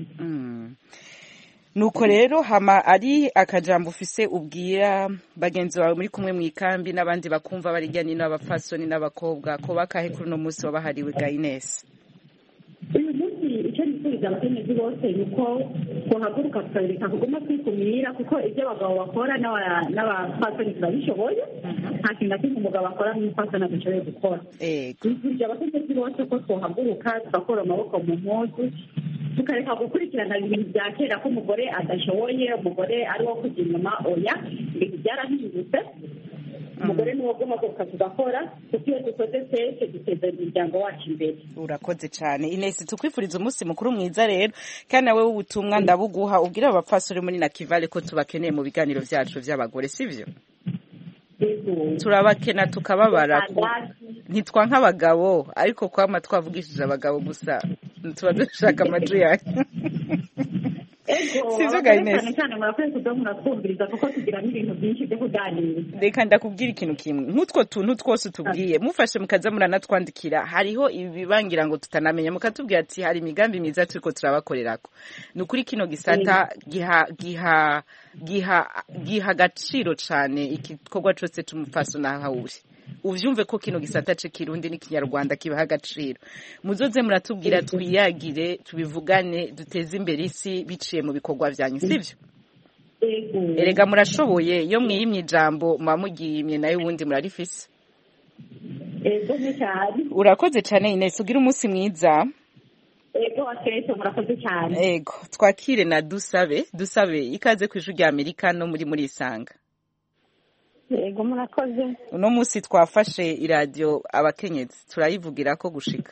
[SPEAKER 2] nuko rero hama ari akajambo ufise ubwira bagenzi bawe muri kumwe mu ikambi n'abandi bakumva barijyanye n'abapfasoni n'abakobwa ko bakahe kuri no munsi wabahariwe ga Ines?
[SPEAKER 10] Uyu munsi icyo nifuriza abakenyezi bose nuko kuhaguruka tukareka kuguma kwikumira kuko ibyo abagabo bakora n'abapfasoni turabishoboye nta kintu na kimwe umugabo akora n'umupfasoni adashoboye gukora. Nifurije abakenyezi bose ko twahaguruka tugakora amaboko mu mpuzu tukareka gukurikirana ibintu bya kera ko umugore adashoboye umugore ari wo kujya inyuma. Oya ibintu byarahindutse umugore ni wo guhaguruka tugakora kuko iyo dukoze twese duteza imiryango wacu imbere.
[SPEAKER 2] Urakoze cyane Ines tukwifuriza umunsi mukuru mwiza rero kandi nawe ubutumwa ndabuguha ubwira abapfasoni muri Nakivale ko tubakeneye mu biganiro byacu by'abagore sivyo? Turabakena tukababara ntitwa nk'abagabo ariko kwama twavugishije abagabo gusa tuba dushaka amajwi yanyu.
[SPEAKER 10] Sivyo ga Ines cyane murakoze kudamura twumviriza kuko tugira n'ibintu byinshi byo kuganira.
[SPEAKER 2] Reka ndakubwira ikintu kimwe nk'utwo tuntu twose tubwiye mufashe mukaza muranatwandikira hariho ibibangira ngo tutanamenya mukatubwira ati hari imigambi myiza turiko turabakorerako. Nukuri kino gisata giha giha giha giha gaciro cyane igikorwa cyose tumufasho nahawuri. Uvyumve ko kino gisata ce Kirundi n'ikinyarwanda kibaha agaciro. Muzoze muratubwira twiyagire tubivugane duteze imbere isi biciye mu bikorwa byanyu sivyo? Erega murashoboye iyo mwiyimye ijambo mamugiyimye nayo wundi murarifise.
[SPEAKER 10] Ego cyane.
[SPEAKER 2] Urakoze cyane Ines ugira umunsi mwiza.
[SPEAKER 10] Ego akeso murakoze cyane.
[SPEAKER 2] Ego twakire na dusabe dusabe ikaze kw'ijuru rya Amerika no muri muri isanga.
[SPEAKER 1] yego murakoze.
[SPEAKER 2] uno munsi twafashe iradiyo abakenyezi turayivugira ko gushika.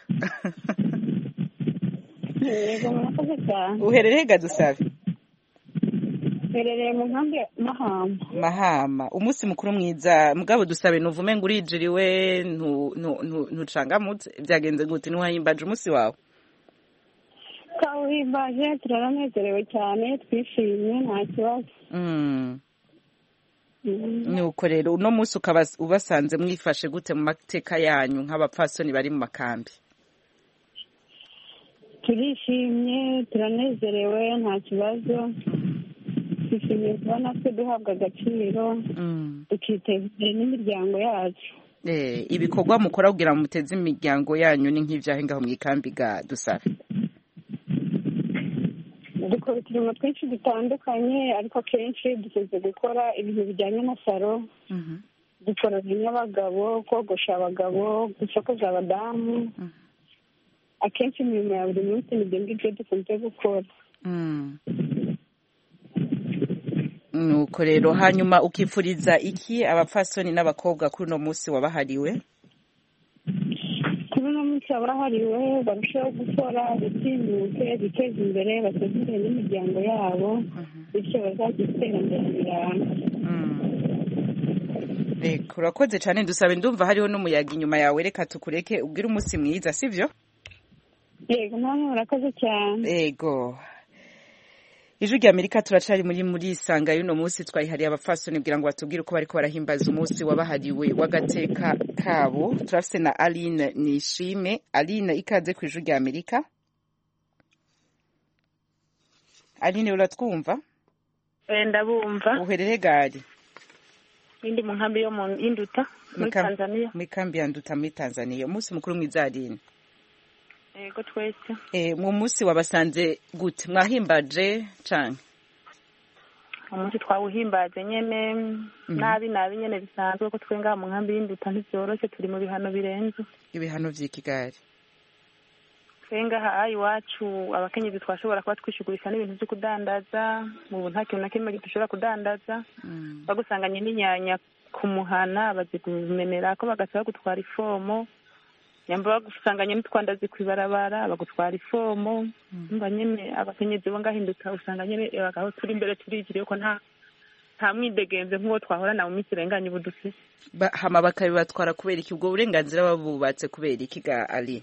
[SPEAKER 1] Yego murakoze cyane.
[SPEAKER 2] Uherereye ga Dusabe?
[SPEAKER 1] Uherereye mu nkambi Mahama.
[SPEAKER 2] Mahama. Umunsi mukuru mwiza mugabo Dusabe nuvume ngo urijiriwe ntucangamutse byagenze gute ntuhahimbaje umunsi wawe?
[SPEAKER 1] Twawuhimbaje turanezerewe cyane twishimye nta kibazo.
[SPEAKER 2] Mm. Nuko rero uno munsi ukaba ubasanze mwifashe gute mu mateka yanyu nk'abapfasoni bari mu makambi?
[SPEAKER 1] Turishimye turanezerewe nta kibazo. Twishimiye kuba natwe duhabwa agaciro tukiteza imbere n'imiryango yacu.
[SPEAKER 2] Eh, ibikorwa mukora kugira ngo muteze imiryango yanyu ni nk'ibyahe ngaho mu ikambi ga Dusabe?
[SPEAKER 1] Dukora uturimo twinshi dutandukanye ariko kenshi dukunze gukora ibintu bijyanye na salo. Dukora nk'abagabo, kogosha abagabo, gusokoza abadamu. Akenshi imirimo ya buri munsi nibyo ngibyo dukunze gukora.
[SPEAKER 2] Nuko rero hanyuma ukipfuriza iki abapfasoni n'abakobwa kuri uno munsi wabahariwe?
[SPEAKER 1] Kuri uno munsi wabahariwe barushaho gukora bitinyuke biteza imbere bateze imbere n'imiryango yabo bityo bazagira iterambere rirambye.
[SPEAKER 2] Reka urakoze cyane Dusabe ndumva hariho n'umuyaga inyuma yawe reka tukureke ubwire umunsi mwiza sivyo?
[SPEAKER 1] Yego namwe murakoze cyane.
[SPEAKER 2] Yego. Ijwi rya Amerika turacari muri muri isanga y'uno munsi twayihariye abapfasoni kugira ngo batubwire uko bariko barahimbaza umunsi wabahariwe w'agateka kabo. Turafise na Aline Nishime. Aline ikaze ku Ijwi rya Amerika. Aline uratwumva?
[SPEAKER 11] Eh ndabumva.
[SPEAKER 2] Uherere gari?
[SPEAKER 11] Indi mu nkambi yo mu Induta muri Tanzania.
[SPEAKER 2] Mu kambi ya Nduta muri Tanzania. Umunsi mukuru mwiza Aline.
[SPEAKER 11] Ego twese.
[SPEAKER 2] Eh mu munsi wabasanze gute mwahimbaje canke?
[SPEAKER 11] Umunsi twawuhimbaje nyene nabi nabi nyene bisanzwe ko twenga mu nkambi y'Induta ntivyoroshe turi mu bihano birenze.
[SPEAKER 2] Ibihano vy'ikigari.
[SPEAKER 11] Twenga hayi iwacu abakenyezi twashobora kuba twishugurisha n'ibintu byo kudandaza mu nta kintu na kimwe dushobora kudandaza. Bagusanganye n'inyanya kumuhana bazigumenera ko bagasaba gutwara ifomo. Nyamba bagusanganye n'utwandazi kwibarabara bagutwara ifomo mba nyene abakenyezi bo ngahinduka usanga nyene bagaho turi imbere turijiriye ko nta nta mwidegenze nk'uwo twahorana mu minsi irenganye ubudufise
[SPEAKER 2] hama bakabibatwara kubera iki ubwo burenganzira babubatse kubera iki ga Ali?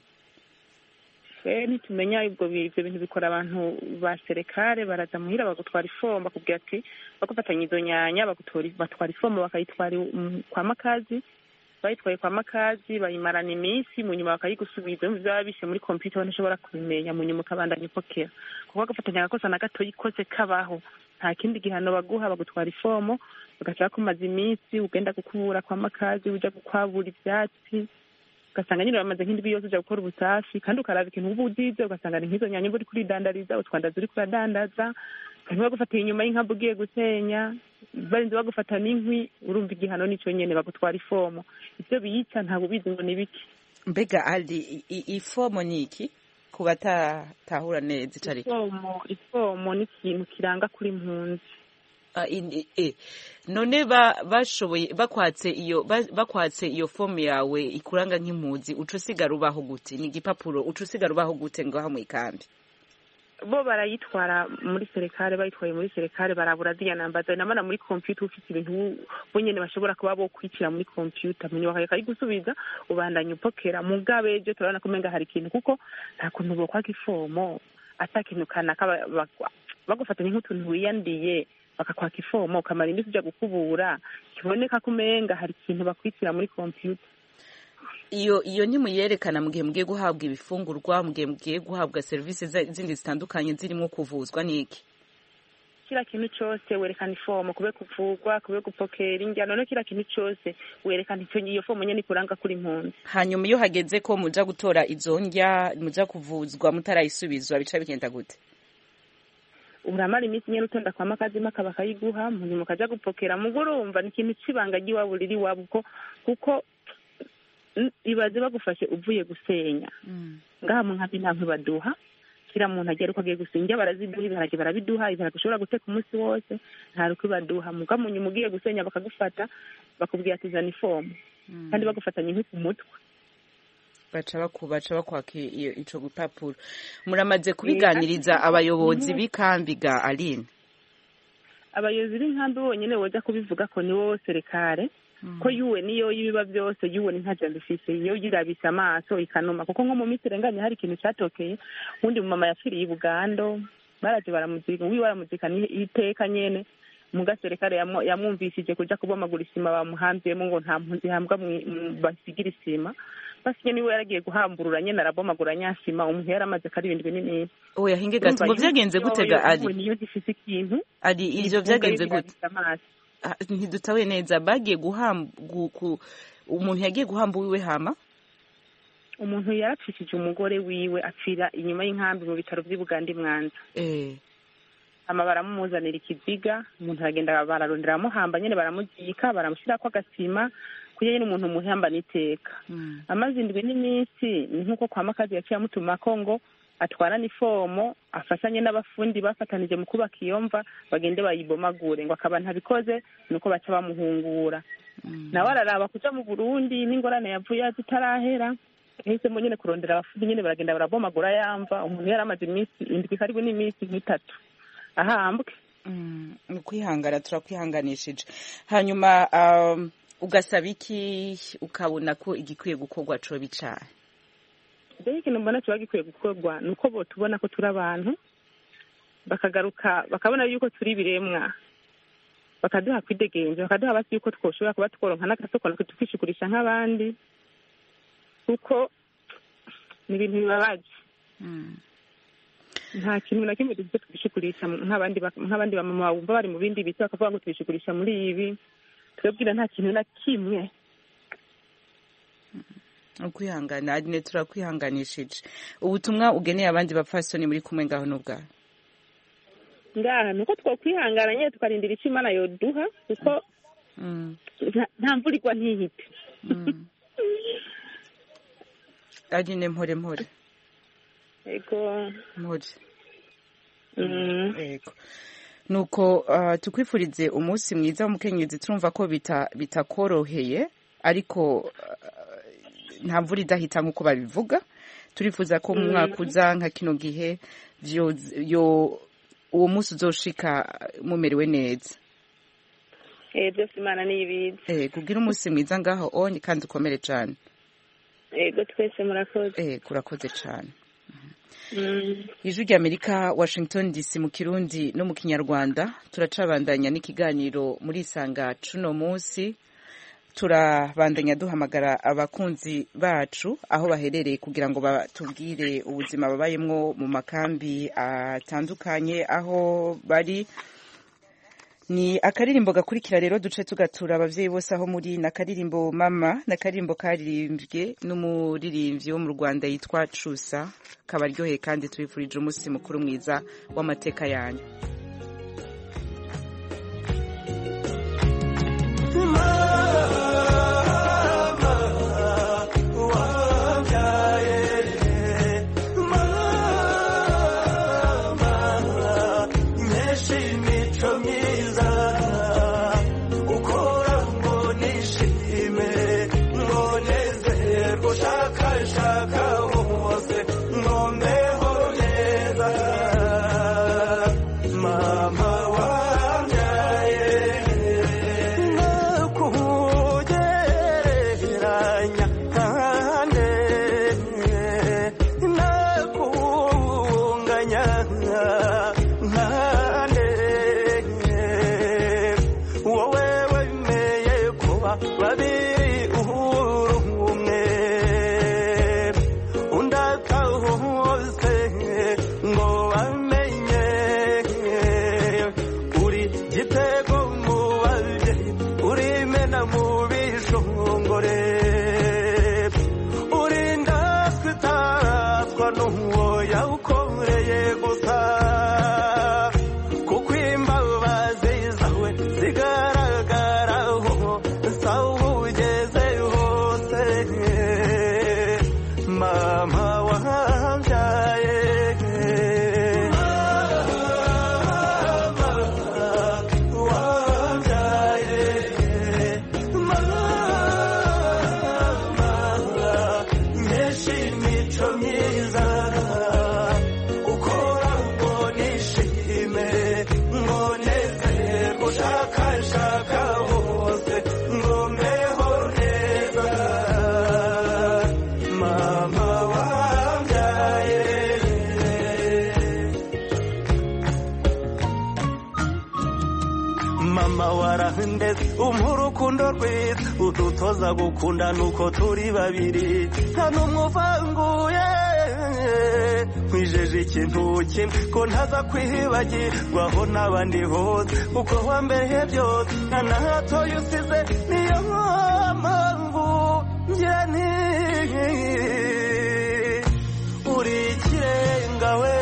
[SPEAKER 11] Eh nitumenya ubwo bivyo bintu bikora abantu ba serekare baraza muhira bagutwara ifomo bakubwira ati bagufatanya izo nyanya bagutora batwara ifomo bakayitwara kwa makazi bayitwaye kwa makazi bayimarana iminsi mu nyuma bakayigusubiza mu byaba bishe muri computer banashobora kubimenya mu nyuma kabandanya ipokera kuko gafatanya gakosa na gato yikoze kabaho nta kindi gihano baguha bagutwara ifomo bagaca kumaza iminsi ugenda gukubura kwa makazi uja gukwabura ivyatsi ugasanga nyine bamaze nk'indwi yose uja gukora ubusafi kandi ukaraba ikintu ubu uzize ugasanga ni nk'izo nyanya uri kuridandariza utwandaza uri kuradandaza kandi bagufatiye inyuma y'inkambu ugiye gusenya barinze bagufata n'inkwi urumva igihano nico nyene bagutwara ifomo ivyo biyica ntabwo bizi ngo ni biki.
[SPEAKER 2] Mbega Ali ifomo ni iki kuba tahura neza icari?
[SPEAKER 11] Ifomo ifomo ni ikintu kiranga kuri impunzi.
[SPEAKER 2] Uh, eh none ba bashoboye bakwatse iyo bakwatse iyo fomu yawe ikuranga nk'impunzi uco sigara ubaho gute? Ni igipapuro uco sigara ubaho gute ngaho mu ikambi?
[SPEAKER 11] Bo barayitwara muri serekare bayitwaye muri serekare barabura diya nambaza namana muri computer ufite ibintu bonyene bashobora kuba bo kwicira muri computer munyo bakayika gusubiza ubandanya upokera mugabe je turabona kumenga hari ikintu kuko nta kuntu bo kwaka ifomo atakintu kanaka bagufatanya nk'utuntu wiyandiye bakakwaka ifomo ukamara indi kuja gukubura kiboneka kumenga hari ikintu bakwicira muri computer.
[SPEAKER 2] Iyo iyo ni muyerekana mugihe mugiye guhabwa ibifungurwa mugihe mugiye guhabwa service zindi zitandukanye zirimo kuvuzwa niki?
[SPEAKER 11] Kila kintu cyose werekana ifomo kube kuvugwa kube gupokera injyano no kila kintu cyose werekana icyo iyo fomo nyene kuranga kuri impunzi.
[SPEAKER 2] Hanyuma iyo hageze ko muja gutora izo ndya muja kuvuzwa mutarayisubizwa bica bigenda gute?
[SPEAKER 11] Uramara iminsi nyene utonda kwa makazi maka bakayiguha mu nyuma kaja gupokera mugurumva ni ikintu cibanga giwabo riri wabo kuko ibaze bagufashe uvuye gusenya ngaha mu nkambi ntankwe baduha kira muntu agera uko agiye gusenga baraziduha ibiharage barabiduha ibiharage ushobora guteka umunsi wose nta ruko baduha muga mu nyuma ugiye gusenya bakagufata bakubwira ati zana ifomu kandi bagufatanya inkwi ku mutwe
[SPEAKER 2] baca bakubaca bakwaka ico gupapuro. Muramaze kubiganiriza abayobozi b'ikambiga Aline?
[SPEAKER 11] Abayobozi b'inkambi bonyene woza kubivuga ko ni wowe serekare ko yuwe niyo yibiba byose yuwe ntaje ndufise iyo yirabisa amaso ikanuma kuko nko mu minsi irenganye hari ikintu cyatokeye undi mu mama yafiriye Bugando baraje baramuzika wi baramuzika ni iteka nyene muga serekare yamwumvishije kuja kubomagura isima bamuhambyemo ngo nta mpunzi hambwa basigira isima basi niwe yaragiye guhamburura nyene arabomagura nyasima umuntu yaramaze kari ibintu binini.
[SPEAKER 2] Oya hinge gato ngo vyagenze gutega ari
[SPEAKER 11] niyo gifise ikintu
[SPEAKER 2] ari ivyo vyagenze gute ntidutawe neza bagiye guhambu umuntu yagiye guhamba wiwe hama
[SPEAKER 11] umuntu yarapfishije umugore wiwe apfira inyuma y'inkambi mu bitaro by'Ibuganda Mwanza
[SPEAKER 2] eh
[SPEAKER 11] ama baramumuzanira ikiziga umuntu aragenda bararondera muhamba nyene baramuzika baramushira ko agasima kuye nyene umuntu muhamba niteka
[SPEAKER 2] mm.
[SPEAKER 11] amazi ndwe n'iminsi nkuko kwa makazi yaciye amutuma Kongo atwara nifomo afashanye n'abafundi bafatanije mu kubaka iyomva bagende bayibomagure ngo akaba ntabikoze nuko baca bamuhungura
[SPEAKER 2] mm.
[SPEAKER 11] nawe araraba kuja mu Burundi n'ingorane yavuye azitarahera hise mo nyene kurondera abafundi nyene baragenda barabomagura yamva umuntu yaramaze iminsi indwi karibu n'iminsi nk'itatu ahambwe
[SPEAKER 2] mm. ukwihangara turakwihanganishije hanyuma um, ugasaba iki ukabona ko igikwiye gukorwa co bicaye?
[SPEAKER 11] Dore ikintu mbona cyo gikwiye gukorwa nuko bo tubona ko turi abantu bakagaruka bakabona yuko turi biremwa bakaduha kwidegenje bakaduha basi yuko twoshobora kuba tworonka n'agasoko nako tukishikurisha nk'abandi kuko ni ibintu bibabaje
[SPEAKER 2] mm.
[SPEAKER 11] nta kintu na kimwe dufite twishikurisha nk'abandi nk'abandi bamama bumva bari mu bindi biti bakavuga ngo twishikurisha muri ibi twebwira nta kintu na kimwe
[SPEAKER 2] ukwihangana Aline turakwihanganishije. Ubutumwa ugeneye abandi bapfasoni muri kumwe ngaho n'ubwa
[SPEAKER 11] ngaha nuko twokwihangana nyene tukarindira ico Imana yoduha kuko
[SPEAKER 2] mm.
[SPEAKER 11] nta mvura igwa ntihite
[SPEAKER 2] mm. Aline mpore mpore
[SPEAKER 11] ego
[SPEAKER 2] mpore
[SPEAKER 11] mm.
[SPEAKER 2] ego nuko uh, tukwifurize umunsi mwiza w'umukenyezi turumva ko bita bitakoroheye ariko uh, nta mvura idahita nk'uko babivuga turifuza ko mu mwaka uza nka kino gihe vyo yo uwo munsi uzoshika mumerewe neza.
[SPEAKER 11] Eh byose Imana nibizi.
[SPEAKER 2] Eh kugira umunsi mwiza ngaho onye kandi ukomere cyane.
[SPEAKER 11] Ego twese murakoze.
[SPEAKER 2] Eh kurakoze cyane.
[SPEAKER 11] Mm.
[SPEAKER 2] Ijwi ry'Amerika Washington D C mu Kirundi no mu Kinyarwanda turacabandanya n'ikiganiro muri isanga cuno munsi turabandanya duhamagara abakunzi bacu aho baherereye kugira ngo batubwire ubuzima babayemwo mu makambi atandukanye aho bari. Ni akaririmbo gakurikira rero duce tugatura abavyeyi bose aho muri na karirimbo mama na karirimbo karirimbye n'umuririmbyi wo mu Rwanda yitwa Cusa kabaryoheye kandi tubifurije umunsi mukuru mwiza w'amateka yanyu.
[SPEAKER 7] Mama wambyaye ndetse umpa urukundo rwiza udutoza gukunda nuko turi babiri nta n'umwe uvanguye nkwijeje ikintu kimwe ko ntaza kwibagirwaho n'abandi bose kuko wambereye byose nta na hato yusize niyo mpamvu ngira nti uri ikirenga we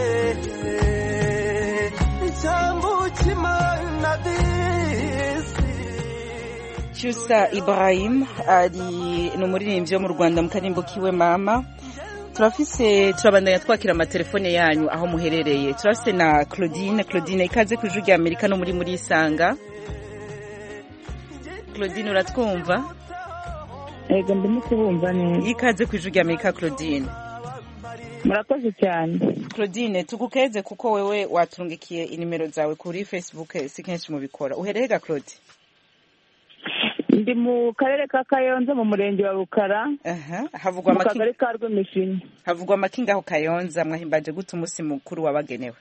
[SPEAKER 7] icyambu cy'Imana disi.
[SPEAKER 2] Cyusa Ibrahim ari ni umuririmbyi wo mu Rwanda mu karimbo kiwe mama. Turafise turabandanya twakira amatelefone yanyu aho muherereye. Turafise na Claudine. Claudine ikaze ku Ijwi ry'Amerika no muri muri Isanga. Claudine uratwumva?
[SPEAKER 12] Ego ndimo kubumva neza.
[SPEAKER 2] Ikaze ku Ijwi ry'Amerika Claudine.
[SPEAKER 12] Murakoze cyane.
[SPEAKER 2] Claudine tugukeze kuko wewe waturungikiye inimero zawe kuri Facebook si kenshi mubikora. Uhereye ga Claude?
[SPEAKER 12] Ndi mu karere ka Kayonza mu murenge wa Rukara.
[SPEAKER 2] Aha, havugwa
[SPEAKER 12] amakinga. Mu kagari ka Rwemishini.
[SPEAKER 2] Havugwa amakinga aho Kayonza mwahimbaje gute umunsi mukuru wabagenewe?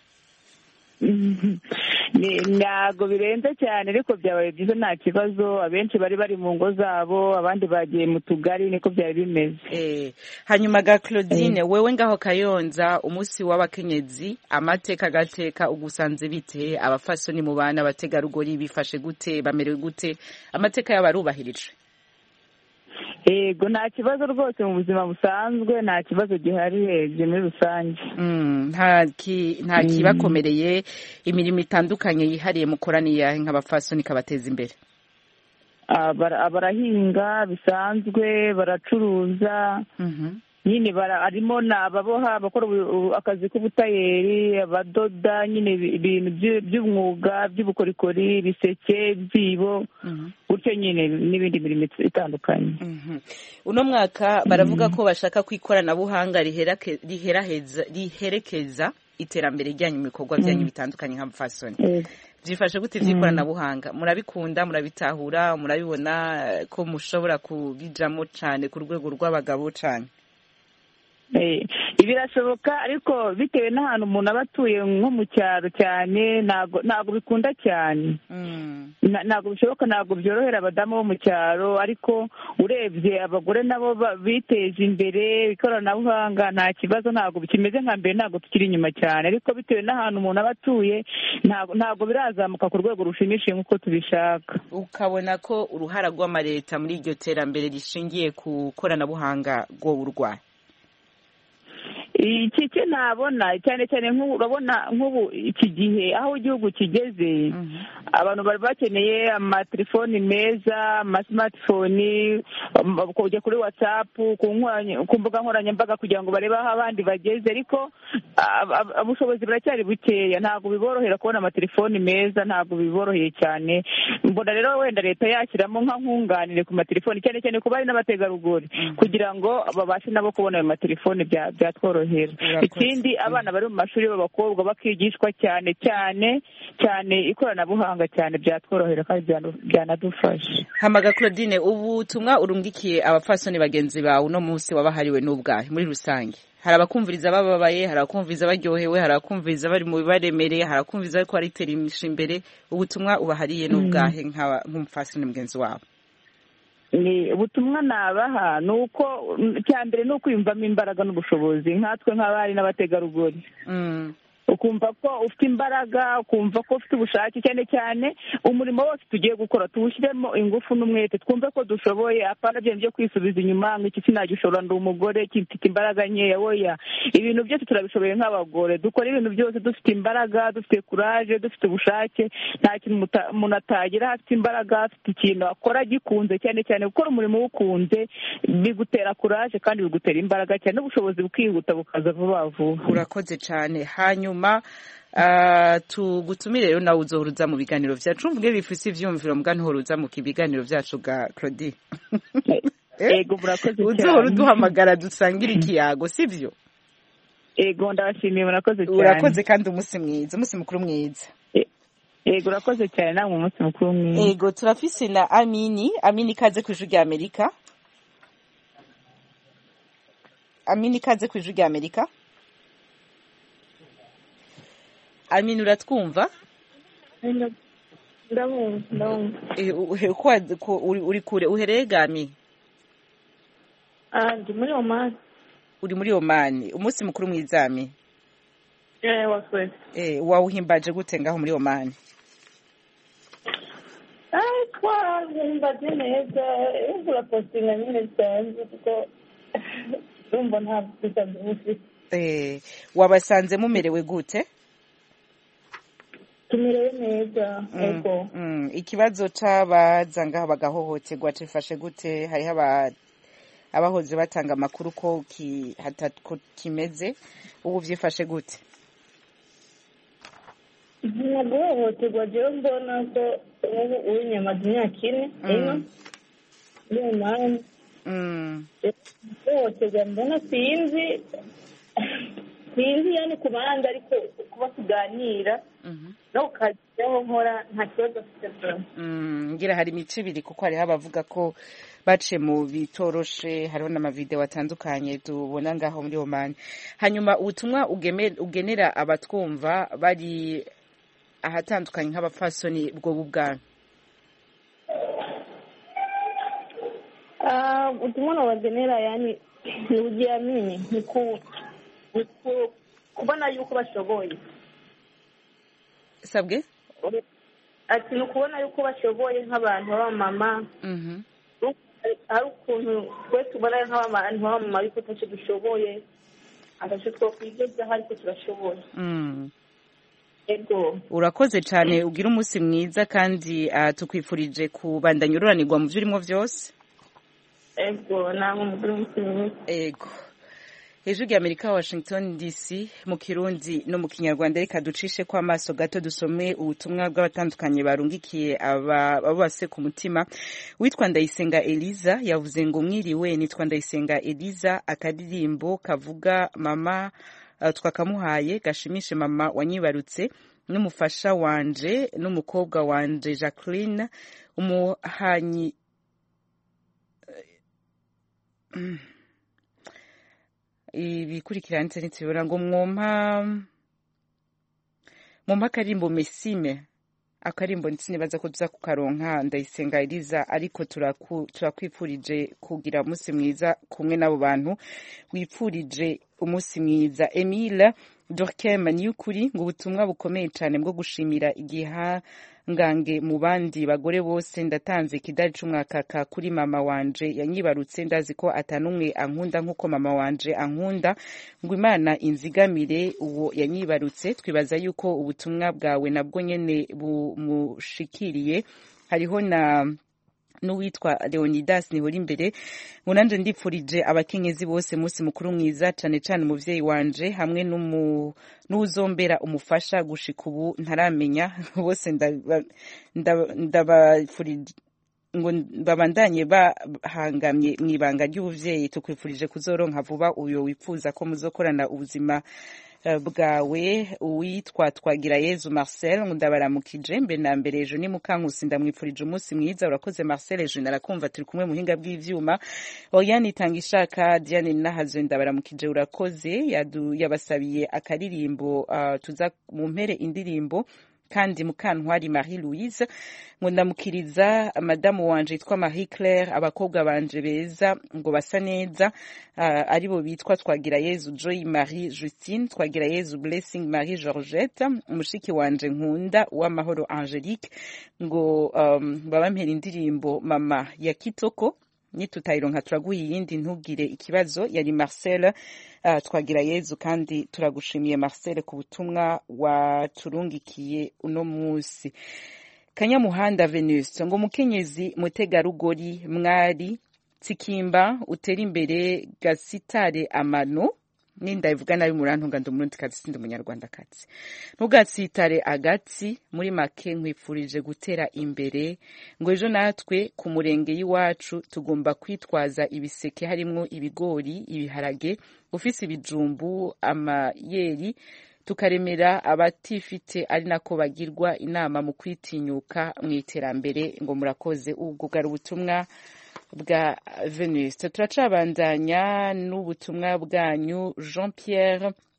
[SPEAKER 12] Ntago birenze cyane ariko byabaye byiza nta kibazo abenshi bari bari mu ngo zabo abandi bagiye mu tugari niko byari bimeze.
[SPEAKER 2] Eh hanyuma ga Claudine eh. wewe ngaho Kayonza umunsi w'abakenyezi amateka gateka ugusanze bite abafasoni mu bana abategarugori bifashe gute bamerewe gute amateka y'abarubahirije?
[SPEAKER 12] Ego nta kibazo rwose mu buzima busanzwe nta kibazo gihari hejye muri rusange.
[SPEAKER 2] Mm nta ki nta kibakomereye imirimo itandukanye yihariye mukoraniye nk'abafasoni kabateza imbere.
[SPEAKER 12] Abarahinga bisanzwe baracuruza. Mhm. Nyine bara arimo nababoha abakora akazi k'ubutayeri abadoda nyine ibintu by'umwuga by'ubukorikori biseke byibo gutyo nyine n'ibindi mirimo itandukanye.
[SPEAKER 2] Uno mwaka baravuga ko bashaka kwikorana buhanga riheraheza riherekeza iterambere ryanyu mu bikorwa byanyu bitandukanye nk'abafasoni. Byifashe gute vyikorana buhanga murabikunda murabitahura murabibona ko mushobora kubijamo cyane ku rwego rw'abagabo cyane?
[SPEAKER 12] Ibirashoboka ariko bitewe n'ahantu umuntu aba atuye nko mu cyaro cyane ntago ntago bikunda cyane ntago bishoboka ntago byorohera abadamu bo mu cyaro ariko urebye abagore nabo biteje imbere ikoranabuhanga nta kibazo ntago bikimeze nka mbere ntago tukiri inyuma cyane ariko bitewe n'ahantu umuntu aba atuye ntago birazamuka ku rwego rushimishije nk'uko tubishaka.
[SPEAKER 2] Ukabona ko uruhara rw'amareta muri iryo terambere rishingiye ku koranabuhanga rwo urwaye?
[SPEAKER 12] Iki cyo nabona cyane cyane nk'urabona nk'ubu iki gihe aho igihugu kigeze abantu bari bakeneye amatelefoni meza ama smartphone kujya kuri WhatsApp ku mbuga nkoranyambaga kugira ngo barebe aho abandi bageze ariko ubushobozi buracyari bukeya ntabwo biborohera kubona amatelefoni meza ntabwo biboroheye cyane. Mbona rero wenda leta yashyiramo nka nkunganire ku matelefoni cyane cyane ku bari n'abategarugori kugira ngo babashe nabo kubona ayo matelefoni byatworohera. Ikindi abana bari mu mashuri b'abakobwa bakigishwa cyane cyane cyane ikoranabuhanga cyane byatworohera kandi byanadufasha.
[SPEAKER 2] Hamaga Claudine ubutumwa urungikiye abafasoni bagenzi bawe uno munsi wabahariwe n'ubwahe muri rusange? Hari abakumviriza bababaye, hari abakumviriza baryohewe, hari abakumviriza bari mu bibaremereye, hari abakumviriza ko ari terimisha imbere. Ubutumwa ubahariye n'ubwahe nk'umufasoni mugenzi wawe?
[SPEAKER 12] Ni ubutumwa nabaha nuko cyambere no kwiyumvamo imbaraga n'ubushobozi nkatwe nk'abari n'abategarugori. Mm. Ukumva ko ufite imbaraga ukumva ko ufite ubushake cyane cyane umurimo wose tugiye gukora tuwushyiremo ingufu n'umwete twumve ko dushoboye apana byo byo kwisubiza inyuma nk'iki sinagishobora ndi umugore kifite imbaraga nkeya oya ibintu byose turabishoboye nk'abagore dukora ibintu byose dufite imbaraga dufite courage dufite ubushake nta kintu umuntu atagira afite imbaraga afite ikintu akora gikunze cyane cyane gukora umurimo ukunze bigutera courage kandi bigutera imbaraga cyane n'ubushobozi bukihuta bukaza vuba vuba.
[SPEAKER 2] Urakoze cyane hanyuma Uh, tugutumire rero nawe uzohuruza mu biganiro vyacu mvuge bifise ivyumviro mbwa ntuhuruza mu kibiganiro vyacu ga Claudine.
[SPEAKER 12] Ego murakoze cyane.
[SPEAKER 2] Uzohora duhamagara dusangira ikiyago sivyo?
[SPEAKER 12] Ego ndabashimiye murakoze cyane.
[SPEAKER 2] Urakoze kandi umunsi mwiza umunsi mukuru mwiza.
[SPEAKER 12] Ego urakoze cyane namwe umunsi mukuru mwiza.
[SPEAKER 2] Ego turafise na Amini Amini kaze ku Ijwi rya Amerika. Amini kaze ku Ijwi rya Amerika. Amini uratwumva?
[SPEAKER 8] ndabumva
[SPEAKER 2] ndabumva uri kure uhereye gami?
[SPEAKER 8] ndi muri Oman.
[SPEAKER 2] Uri muri Oman, umunsi mukuru mw'izami?
[SPEAKER 8] Eh, waswe.
[SPEAKER 2] Eh, wawuhimbaje gute ngaho muri Oman?
[SPEAKER 8] Ah, kwa himbaje neza, ura postinga nyine cyane kuko urumva nta bisanzwe mufite.
[SPEAKER 2] Eh, wabasanze mumerewe gute?
[SPEAKER 8] Tumerewe neza, ego.
[SPEAKER 2] Mm, ikibazo c'abaza ngaho bagahohoterwa cifashe gute? Hariho aba abahoze batanga amakuru ko ki hatako kimeze, ubu vyifashe gute?
[SPEAKER 8] Guhohoterwa jewe mbona ko ubu uw'inyamazi imyaka ine ino muri Oman. Guhohoterwa mbona sinzi sinzi yani ku bandi ariko kuba tuganira no ukajyaho nkora nta kibazo afite.
[SPEAKER 2] Ngira hari imico ibiri kuko hariho abavuga ko bace mu bitoroshe, hariho n'amavideo atandukanye tubona ngaho muri Oman. Hanyuma ubutumwa ugenera abatwumva bari ahatandukanye nk'abapfasoni bwo bubwana?
[SPEAKER 8] Ah, ubutumwa nabagenera yani ni ujiamini, ni ku kubona yuko bashoboye.
[SPEAKER 2] Sabwe?
[SPEAKER 8] Ati ni ukubona yuko bashoboye nk'abantu b'abamama.
[SPEAKER 2] Mhm.
[SPEAKER 8] Hari ukuntu twe tubona nk'abantu b'abamama ariko tutacyo dushoboye, atacyo twokwigezaho ariko turashoboye.
[SPEAKER 2] Mm.
[SPEAKER 8] Ego.
[SPEAKER 2] Urakoze cyane, ugira umunsi mwiza kandi uh, tukwifurije kubandanya ururanirwa mu byo urimo byose.
[SPEAKER 8] Ego, namwe mugira umunsi mwiza.
[SPEAKER 2] Ego. Hejuru y'Amerika, Washington D C, mu Kirundi no mu Kinyarwanda, reka ducishe kwa maso gato dusome ubutumwa bw'abatandukanye barungikiye aba bose ku mutima. Witwa Ndayisenga Eliza yavuze ngo mwiriwe, nitwa Ndayisenga Eliza, akadirimbo kavuga mama uh, twakamuhaye gashimishe mama wanyibarutse n'umufasha wanje n'umukobwa wanje Jacqueline umuhanyi uh, ibikurikirana ntibibura ngo mwompa mwompa akarimbo Mesime, akarimbo ndetse nibaza ko tuza kukaronka Ndayisenga Eliza, ariko turakwipfurije kugira umunsi mwiza kumwe n'abo bantu wipfurije umunsi mwiza. Emile Durkheim ni ukuri ngo ubutumwa bukomeye cyane bwo gushimira igihangange mu bandi bagore bose, ndatanze kidari c'umwaka kuri mama wanje yanyibarutse, ndazi ko atanumwe ankunda nkuko mama wanje ankunda, ngo Imana inzigamire uwo yanyibarutse. Twibaza yuko ubutumwa bwawe nabwo nyene bumushikiriye. Hariho na n'uwitwa Leonidas Nihora imbere, ngo nanje ndipfurije abakenyezi bose munsi mukuru mwiza, cane cane umuvyeyi wanje hamwe n'uzombera umufasha gushika ubu ntaramenya, bose ndabapfurije ngo babandanye bahangamye mwibanga ry'ubuvyeyi. Tukwifurije kuzoronka vuba uyo wifuza ko muzokorana ubuzima bwawe. Uwitwa Twagirayezu Marcel ngo ndabaramukije, mbe na mbere ejo ni Mukankusi, ndamwifurije umunsi mwiza. Urakoze Marcel, ejo narakumva turi kumwe muhinga bw'ivyuma. Oyani Tangishaka Diane Nahazwe ndabaramukije, urakoze. Yadu yabasabiye akaririmbo uh, tuza mu mpere indirimbo kandi Mukantwari Marie Louise, ngo ndamukiriza madamu wanje yitwa Marie Claire, abakobwa banje beza ngo basa neza, uh, aribo bitwa Twagirayezu Joy Marie Justine, Twagirayezu Blessing Marie Georgette, umushiki wanje nkunda w'amahoro Angelique, ngo um, babampera indirimbo mama ya Kitoko, nitutayironka turaguha iyindi ntugire ikibazo. Yari Marcel uh, Twagirayezu, kandi turagushimiye Marcel ku butumwa waturungikiye uno munsi. Kanyamuhanda Venus ngo mukenyezi mutegarugori mwari tsikimba utera imbere gasitare amano, nindayivuga nabi murantunga ndo murundi kazi sindi umunyarwanda kazi, ntugatsitare agatsi, muri make nkwifurije gutera imbere, ngo ejo natwe ku murenge y'iwacu tugomba kwitwaza ibiseke harimwo ibigori, ibiharage, ufise ibijumbu, amayeri, tukaremera abatifite, ari nako bagirwa inama mu kwitinyuka mu iterambere. Ngo murakoze. Ubwo bwari ubutumwa bwa Venus. Turacabandanya n'ubutumwa bwanyu. Jean Pierre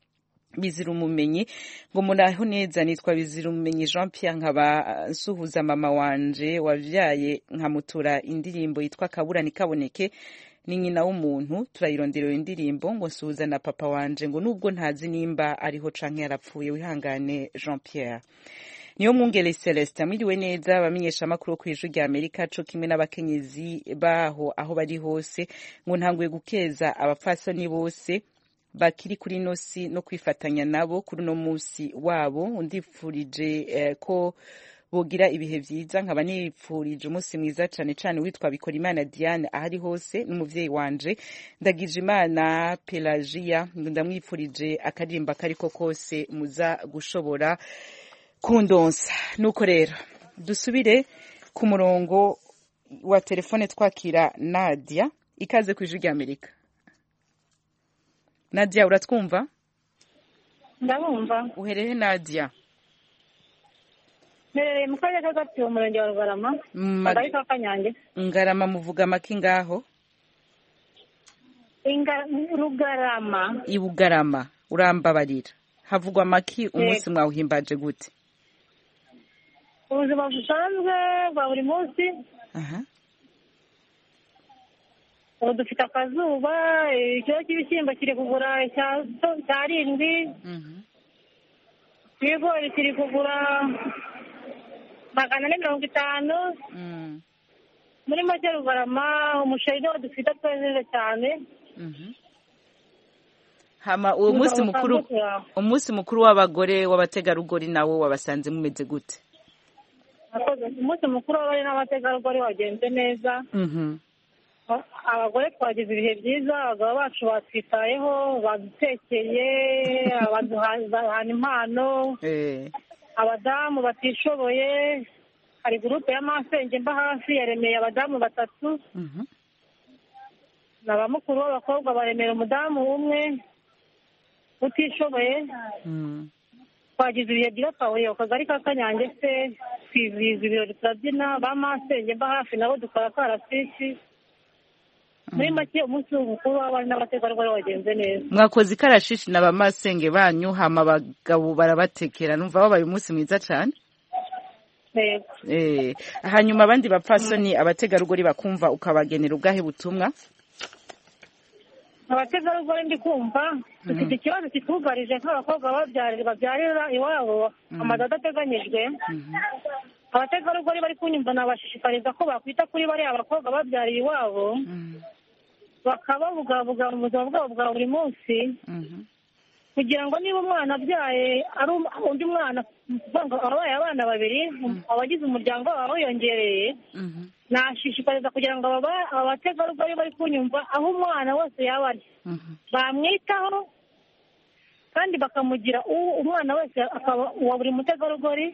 [SPEAKER 2] bizira umumenyi ngo muraho neza nitwa bizira umumenyi Jean Pierre nkaba nsuhuza mama wanje wavyaye nkamutura indirimbo yitwa kabura nikaboneke ni nyina w'umuntu turayironderera indirimbo ngo nsuhuza na papa wanje ngo nubwo ntazi nimba ariho canke yarapfuye wihangane Jean Pierre. Niyo Mwungere Celestin mwiriwe neza abamenyesha makuru ku ijwi rya Amerika co kimwe n'abakenyezi baho aho bari hose ngo ntanguye gukeza abapfasoni bose bakiri kuri nosi no kwifatanya nabo kuri no musi wabo undifurije eh, ko bogira ibihe vyiza nkaba nipfurije umunsi mwiza cane cane witwa Bikora Imana Diane ahari hose n'umuvyeyi wanje ndagije Imana Pelagia ndamwipfurije akaririmba kariko kose muza gushobora kundonsa. Nuko rero dusubire ku murongo wa telefone twakira Nadia ikaze ku ijwi rya Amerika. Nadia uratwumva?
[SPEAKER 1] Ndabumva.
[SPEAKER 2] Uherere Nadia?
[SPEAKER 1] Merere mu karere ka Gatsibo umurenge wa Rugarama. Akagari ka Kanyange.
[SPEAKER 2] Ngarama muvuga make ngaho?
[SPEAKER 1] Inga Rugarama.
[SPEAKER 2] Ibugarama urambabarira. Havugwa maki umunsi mwawuhimbaje gute?
[SPEAKER 1] Ubuzima busanzwe bwa buri munsi.
[SPEAKER 2] Aha.
[SPEAKER 1] Ubu dufite akazuba, ikiro cy'ibishyimbo kiri kugura cyarindwi. Ibigori kiri kugura magana ane mirongo itanu. Muri make Rugarama umuceri niwo dufite twejeje cyane.
[SPEAKER 2] Hama uwo munsi mukuru umunsi mukuru w'abagore w'abategarugori nawo wabasanze mumeze gute?
[SPEAKER 1] Umunsi mukuru w'abagore n'abategarugori wagenze neza.
[SPEAKER 2] Mhm.
[SPEAKER 1] Abagore twagize ibihe byiza, abagabo bacu batwitayeho, badutekeye, abaduhana impano.
[SPEAKER 2] Eh.
[SPEAKER 1] Abadamu batishoboye, hari gurupe y'amasenge mba hafi yaremeye abadamu batatu.
[SPEAKER 2] Mhm.
[SPEAKER 1] N'abamukuru b'abakobwa baremera umudamu umwe utishoboye.
[SPEAKER 2] Mhm.
[SPEAKER 1] Twagize ibihe byiza twahuye ku kagari ka Kanyange se twizihiza ibirori turabyina b'amasenge mba hafi nabo dukora karasisi. Muri make umunsi mukuru w'abari n'abategarugori wagenze neza.
[SPEAKER 2] Mwakoze ikarashishi na bamasenge banyu hama abagabo barabatekera numva babaye umunsi mwiza cyane.
[SPEAKER 1] Yego.
[SPEAKER 2] Eh hanyuma abandi bapfasoni abategarugori bakumva ukabagenera ubwahe butumwa?
[SPEAKER 1] Abategarugori ndi kumva dufite ikibazo kitugarije nk'abakobwa babyarira babyarira iwabo amadada ateganyijwe. Abategarugori bari kunyumva nabashishikariza ko bakwita kuri bari abakobwa babyariye iwabo bakabavugavuga mu buzima bwabo bwa buri munsi kugira ngo niba umwana abyaye ari undi mwana abaye abana babiri abagize umuryango wabo wiyongereye nashishikariza kugira ngo abategarugori bari kunyumva aho umwana wese yaba ari bamwitaho kandi bakamugira umwana wese akaba uwa buri mutegarugori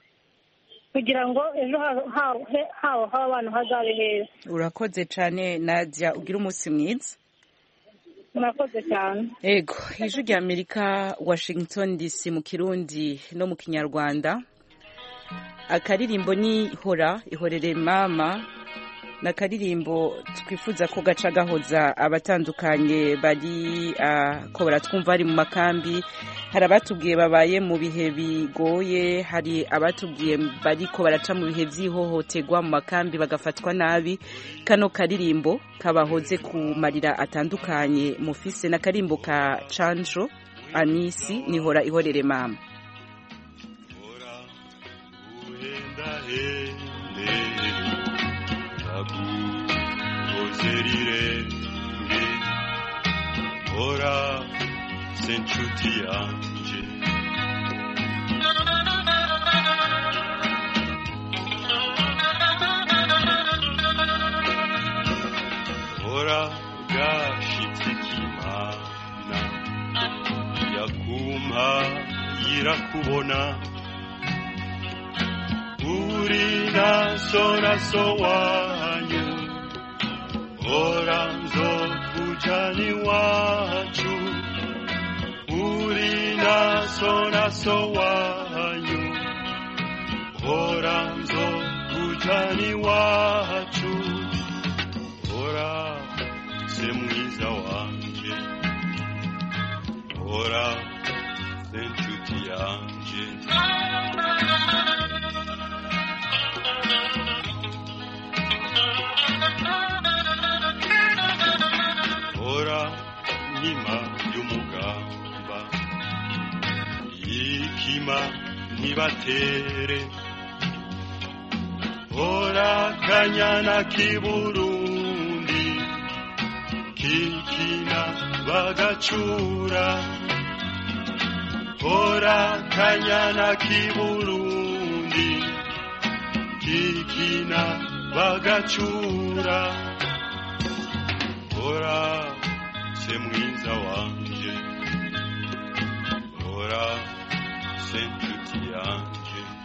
[SPEAKER 1] kugira ngo ejo hawo hawo abantu hazabe heza.
[SPEAKER 2] Urakoze cyane Nadia ugira umunsi mwiza.
[SPEAKER 1] Murakoze cyane.
[SPEAKER 2] Ego ijwi rya Amerika Washington D C mu Kirundi no mu Kinyarwanda. Akaririmbo ni hora ihorere mama na karirimbo twifuza ko gaca gahoza abatandukanye bari uh, ko baratwumva ari mu makambi. Hari abatubwiye babaye mu bihe bigoye, hari abatubwiye bariko baraca mu bihe by'ihohoterwa mu makambi bagafatwa nabi. Kano karirimbo kabahoze ku marira atandukanye mufise na karimbo ka Chanjo Anisi nihora ihorere mama.
[SPEAKER 13] Ora senchuti anje ora gashitse kimana yakumpa yirakubona uri naso naso wanyu ora nzokujani wacu uri naso naso wanyu ora nzokujani wacu ora se mwiza wanje ora umutima ntibatere hora kanyana k'iburundi kikina bagacura hora kanyana k'iburundi kikina bagacura hora se mwiza wanje hora se nshuti yanje.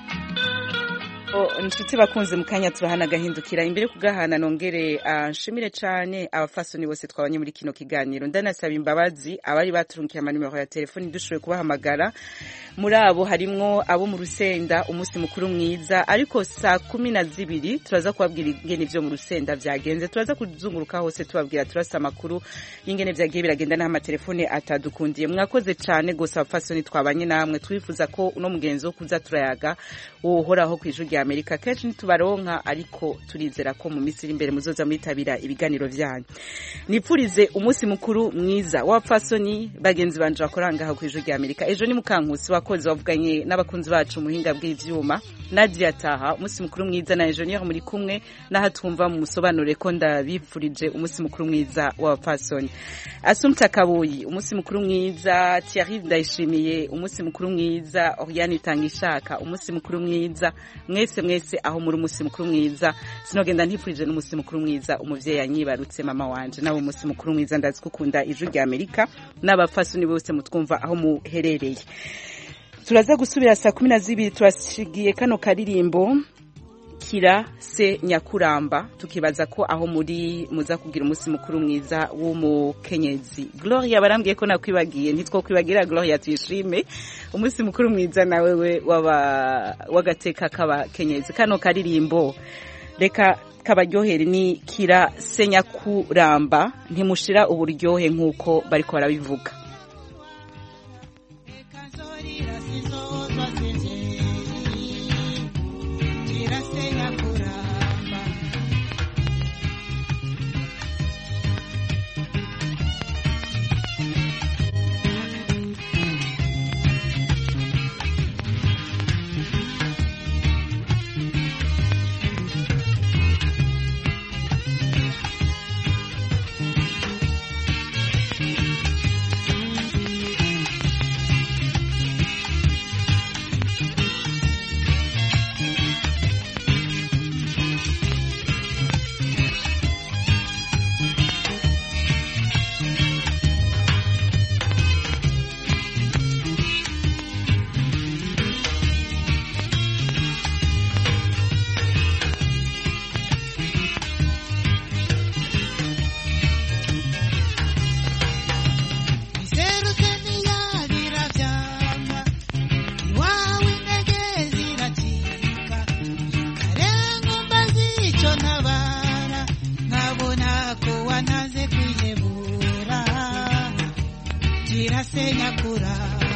[SPEAKER 2] Inshuti bakunze mu kanya turahana gahindukira imbere kugahana nongere nshimire cyane abafasoni bose twabanye muri kino kiganiro ndanasaba imbabazi abari baturunkiye amanimero ya telefoni dushoboye kubahamagara muri abo harimwo abo mu Rusenda umunsi mukuru mwiza ariko saa kumi na zibiri turaza kubabwira ingene ivyo mu Rusenda vyagenze turaza kuzunguruka hose tubabwira turasa makuru y'ingene vyagiye biragenda n'ama telefone atadukundiye mwakoze cyane gose abafasoni twabanye namwe twifuza ko uno mugenzo kuza turayaga wohoraho kwijurya Amerika kenshi nitubaronka ariko turizera ko mu misiri imbere muzoza mwitabira ibiganiro vyanyu nipfurize umunsi mukuru mwiza w'abafasoni bagenzi banje bakoranga ha kwijurya Amerika ejo ni mukankusi wakoze wavuganye n'abakunzi bacu muhinga bw'ivyuma Nadia Taha umunsi mukuru mwiza na Engineer muri kumwe nahatumva mu musobanure ko ndabipfurije umunsi mukuru mwiza w'abafasoni Asumta Kabuyi umunsi mukuru mwiza Thierry Ndayishimiye umunsi mukuru mwiza Oriane Tangishaka umunsi mukuru mwiza mwese mwese aho muri umunsi mukuru mwiza sinogenda ntipfurije n'umunsi mukuru mwiza umuvyeyi yanyibarutse mama wanje nawe umunsi mukuru mwiza ndazi kukunda ijuru rya Amerika n'abafasoni bose mutwumva aho muherereye turaza gusubira saa kumi na zibiri turashigiye kano karirimbo kira se nyakuramba tukibaza ko aho muri muza kugira umunsi mukuru mwiza w'umukenyezi Gloria barambwiye ko nakwibagiye ntitwo kwibagira Gloria tuyishime umunsi mukuru mwiza nawe we waba wagateka kaba kenyezi kano karirimbo reka kabaryohere ni kira se nyakuramba ntimushira uburyohe nkuko bariko barabivuga
[SPEAKER 14] Kira se nyakura